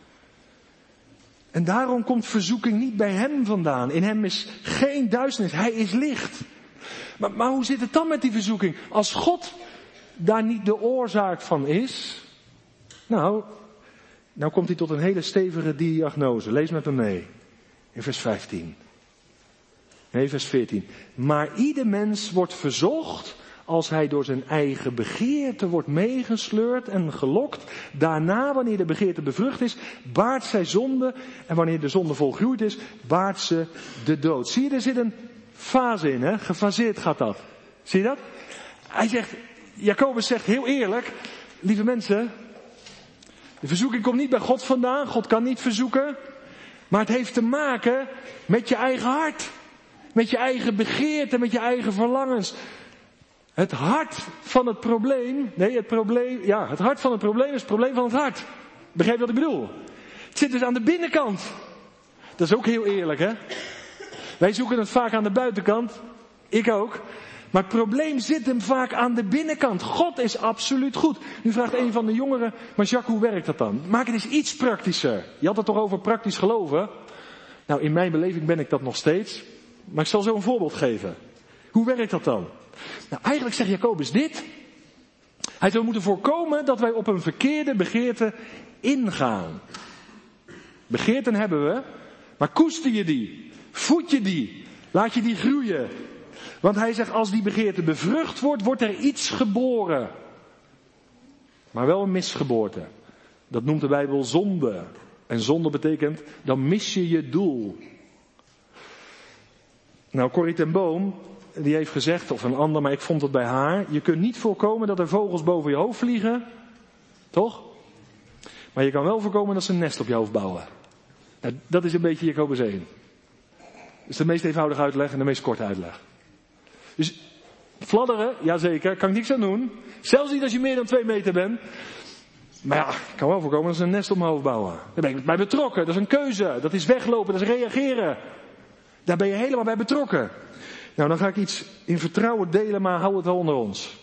En daarom komt verzoeking niet bij hem vandaan. In hem is geen duisternis, hij is licht. Maar, maar hoe zit het dan met die verzoeking? Als God daar niet de oorzaak van is. Nou, nou komt hij tot een hele stevige diagnose. Lees met me mee. In vers vijftien. Nee, vers veertien. Maar ieder mens wordt verzocht als hij door zijn eigen begeerte wordt meegesleurd en gelokt. Daarna, wanneer de begeerte bevrucht is, baart zij zonde. En wanneer de zonde volgroeid is, baart ze de dood. Zie je, er zit een fase in, hè? Gefaseerd gaat dat. Zie je dat? Hij zegt, Jacobus zegt heel eerlijk, lieve mensen, de verzoeking komt niet bij God vandaan. God kan niet verzoeken. Maar het heeft te maken met je eigen hart. Met je eigen begeerte, met je eigen verlangens. Het hart van het probleem, nee, het probleem, ja, het hart van het probleem is het probleem van het hart. Begrijp je wat ik bedoel? Het zit dus aan de binnenkant. Dat is ook heel eerlijk, hè? Wij zoeken het vaak aan de buitenkant. Ik ook. Maar het probleem zit hem vaak aan de binnenkant. God is absoluut goed. Nu vraagt een van de jongeren, maar Jacques, hoe werkt dat dan? Maak het eens iets praktischer. Je had het toch over praktisch geloven? Nou, in mijn beleving ben ik dat nog steeds. Maar ik zal zo een voorbeeld geven. Hoe werkt dat dan? Nou, eigenlijk zegt Jacobus dit. Hij zou moeten voorkomen dat wij op een verkeerde begeerte ingaan. Begeerten hebben we, maar koester je die? Voed je die? Laat je die groeien? Want hij zegt, als die begeerte bevrucht wordt, wordt er iets geboren. Maar wel een misgeboorte. Dat noemt de Bijbel zonde. En zonde betekent, dan mis je je doel. Nou, Corrie ten Boom, die heeft gezegd, of een ander, maar ik vond het bij haar. Je kunt niet voorkomen dat er vogels boven je hoofd vliegen. Toch? Maar je kan wel voorkomen dat ze een nest op je hoofd bouwen. Nou, dat is een beetje Jacobus één. Dat is de meest eenvoudige uitleg en de meest korte uitleg. Dus fladderen, jazeker, kan ik niks aan doen. Zelfs niet als je meer dan twee meter bent. Maar ja, ik kan wel voorkomen dat ze een nest op mijn hoofd bouwen. Daar ben ik bij betrokken. Dat is een keuze. Dat is weglopen. Dat is reageren. Daar ben je helemaal bij betrokken. Nou, dan ga ik iets in vertrouwen delen, maar hou het wel onder ons.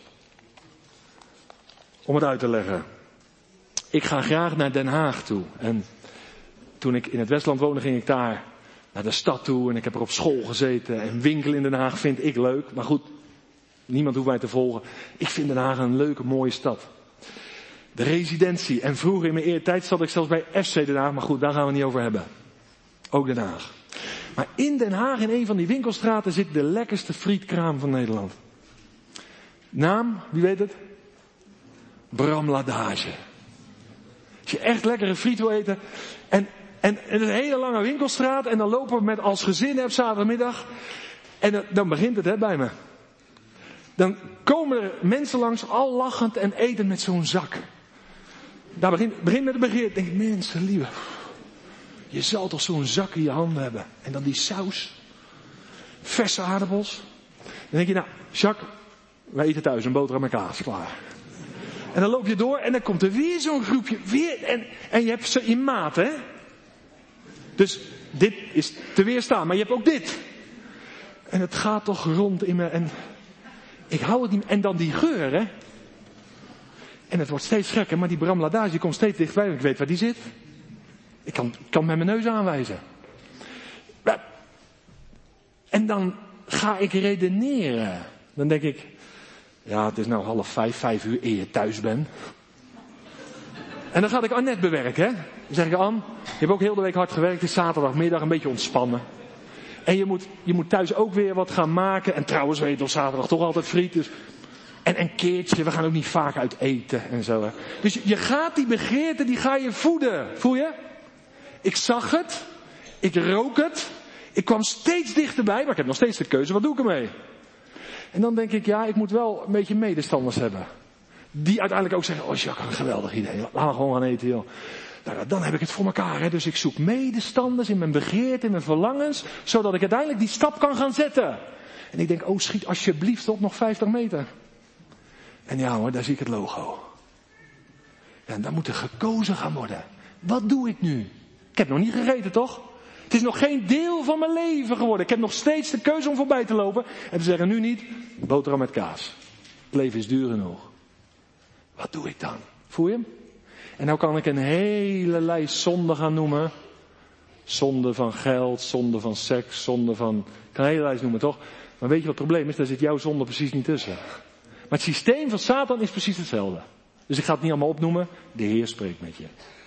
Om het uit te leggen. Ik ga graag naar Den Haag toe. En toen ik in het Westland woonde, ging ik daar naar de stad toe. En ik heb er op school gezeten. En winkelen in Den Haag vind ik leuk. Maar goed, niemand hoeft mij te volgen. Ik vind Den Haag een leuke, mooie stad. De residentie. En vroeger in mijn eertijd zat ik zelfs bij F C Den Haag. Maar goed, daar gaan we het niet over hebben. Ook Den Haag. Maar in Den Haag, in een van die winkelstraten, zit de lekkerste frietkraam van Nederland. Naam, wie weet het? Bram Ladage. Als je echt lekkere friet wil eten. En, en, en het is een hele lange winkelstraat. En dan lopen we met als gezin op zaterdagmiddag. En dan, dan begint het hè, bij me. Dan komen er mensen langs, al lachend en etend met zo'n zak. Daar begint, begint met de begeerte. Denk ik, mensen, lieve. Je zal toch zo'n zak in je handen hebben. En dan die saus. Verse aardappels. Dan denk je, nou, Jacques, wij eten thuis een boterham met kaas, klaar. En dan loop je door en dan komt er weer zo'n groepje. Weer, en, en je hebt ze in maat, hè. Dus dit is te weerstaan, maar je hebt ook dit. En het gaat toch rond in me en ik hou het niet meer. En dan die geur, hè. En het wordt steeds gekker, maar die Bram Ladage komt steeds dichtbij. En ik weet waar die zit. Ik kan, kan met mijn neus aanwijzen. En dan ga ik redeneren. Dan denk ik, ja, het is nou half vijf, vijf uur eer je thuis bent. En dan ga ik Annette bewerken, hè. Dan zeg ik, Anne, je hebt ook heel de week hard gewerkt. Het is zaterdagmiddag, een beetje ontspannen. En je moet, je moet thuis ook weer wat gaan maken. En trouwens, weet je, op zaterdag toch altijd friet. Dus. En een keertje, we gaan ook niet vaak uit eten en zo. Hè. Dus je gaat die begeerte, die ga je voeden. Voel je? Ik zag het. Ik rook het. Ik kwam steeds dichterbij, maar ik heb nog steeds de keuze, wat doe ik ermee? En dan denk ik, ja, ik moet wel een beetje medestanders hebben. Die uiteindelijk ook zeggen, oh Jacques, een geweldig idee. Laten we gewoon gaan eten, joh. Nou, dan heb ik het voor elkaar, hè. Dus ik zoek medestanders in mijn begeerte, in mijn verlangens, zodat ik uiteindelijk die stap kan gaan zetten. En ik denk, oh schiet alsjeblieft op nog vijftig meter. En ja hoor, daar zie ik het logo. En dan moet er gekozen gaan worden. Wat doe ik nu? Ik heb nog niet gegeten, toch? Het is nog geen deel van mijn leven geworden. Ik heb nog steeds de keuze om voorbij te lopen. En te zeggen, nu niet, boterham met kaas. Het leven is duur genoeg. Wat doe ik dan? Voel je hem? En nou kan ik een hele lijst zonden gaan noemen. Zonde van geld, zonde van seks, zonde van... Ik kan een hele lijst noemen, toch? Maar weet je wat het probleem is? Daar zit jouw zonde precies niet tussen. Maar het systeem van Satan is precies hetzelfde. Dus ik ga het niet allemaal opnoemen. De Heer spreekt met je.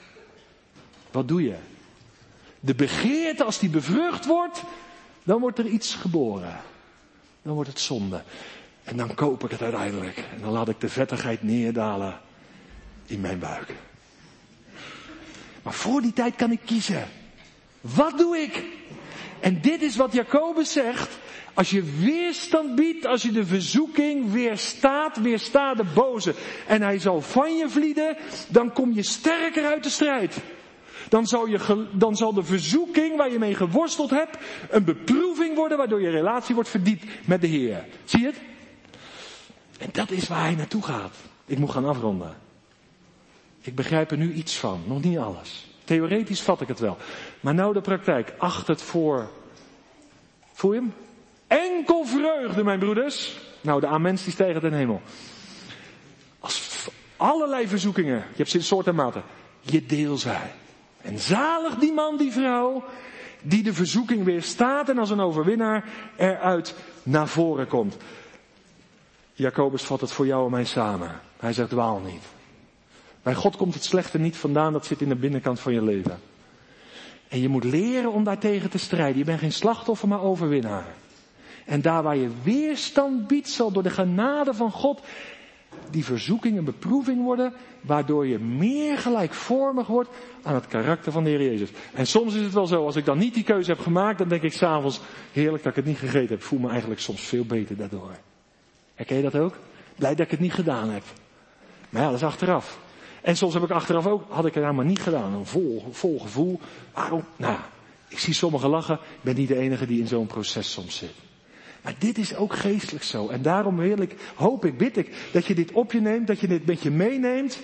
Wat doe je? De begeerte, als die bevrucht wordt, dan wordt er iets geboren. Dan wordt het zonde. En dan koop ik het uiteindelijk. En dan laat ik de vettigheid neerdalen in mijn buik. Maar voor die tijd kan ik kiezen. Wat doe ik? En dit is wat Jacobus zegt. Als je weerstand biedt, als je de verzoeking weerstaat, weersta de boze. En hij zal van je vlieden, dan kom je sterker uit de strijd. Dan zal, je, dan zal de verzoeking waar je mee geworsteld hebt een beproeving worden waardoor je relatie wordt verdiept met de Heer. Zie je het? En dat is waar hij naartoe gaat. Ik moet gaan afronden. Ik begrijp er nu iets van, nog niet alles. Theoretisch vat ik het wel. Maar nou de praktijk, acht het voor... Voel je hem? Enkel vreugde, mijn broeders. Nou, de amens die stijgen ten hemel. Als allerlei verzoekingen, je hebt ze in soort en maten, je deel zijn. En zalig die man, die vrouw, die de verzoeking weerstaat en als een overwinnaar eruit naar voren komt. Jacobus vat het voor jou en mij samen. Hij zegt dwaal niet. Bij God komt het slechte niet vandaan, dat zit in de binnenkant van je leven. En je moet leren om daartegen te strijden. Je bent geen slachtoffer, maar overwinnaar. En daar waar je weerstand biedt, zal door de genade van God die verzoeking een beproeving worden, waardoor je meer gelijkvormig wordt aan het karakter van de Heer Jezus. En soms is het wel zo, als ik dan niet die keuze heb gemaakt, dan denk ik s'avonds, heerlijk dat ik het niet gegeten heb. Ik voel me eigenlijk soms veel beter daardoor. Herken je dat ook? Blij dat ik het niet gedaan heb. Maar ja, dat is achteraf. En soms heb ik achteraf ook, had ik het nou maar niet gedaan. Een vol, vol gevoel. Waarom? Nou, ik zie sommigen lachen. Ik ben niet de enige die in zo'n proces soms zit. Maar dit is ook geestelijk zo. En daarom wil ik, hoop ik, bid ik, dat je dit op je neemt, dat je dit met je meeneemt.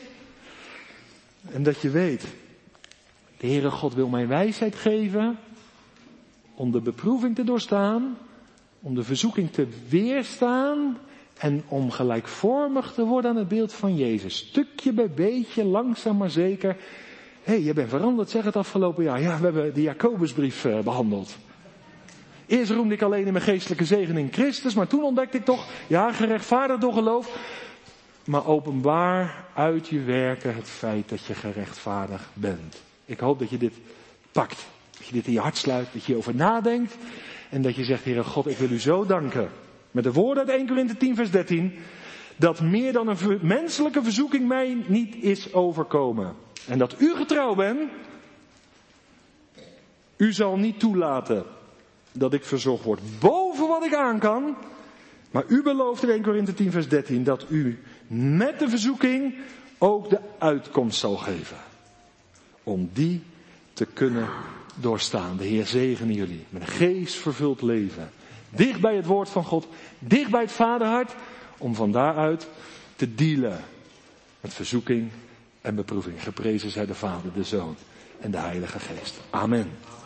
En dat je weet, de Heere God wil mij wijsheid geven om de beproeving te doorstaan, om de verzoeking te weerstaan en om gelijkvormig te worden aan het beeld van Jezus. Stukje bij beetje, langzaam maar zeker. Hé, hey, je bent veranderd, zeg het afgelopen jaar. Ja, we hebben de Jacobusbrief uh, behandeld. Eerst roemde ik alleen in mijn geestelijke zegen in Christus, maar toen ontdekte ik toch, ja, gerechtvaardigd door geloof. Maar openbaar uit je werken het feit dat je gerechtvaardigd bent. Ik hoop dat je dit pakt. Dat je dit in je hart sluit, dat je hierover nadenkt. En dat je zegt, Heere God, ik wil u zo danken. Met de woorden uit Eerste Korinthe tien vers dertien. Dat meer dan een menselijke verzoeking mij niet is overkomen. En dat u getrouw bent. U zal niet toelaten dat ik verzocht word boven wat ik aan kan. Maar u belooft in Eerste Korinthe tien vers dertien dat u met de verzoeking ook de uitkomst zal geven. Om die te kunnen doorstaan. De Heer zegene jullie met een geestvervuld leven. Dicht bij het woord van God. Dicht bij het vaderhart. Om van daaruit te dealen met verzoeking en beproeving. Geprezen zij de Vader, de Zoon en de Heilige Geest. Amen.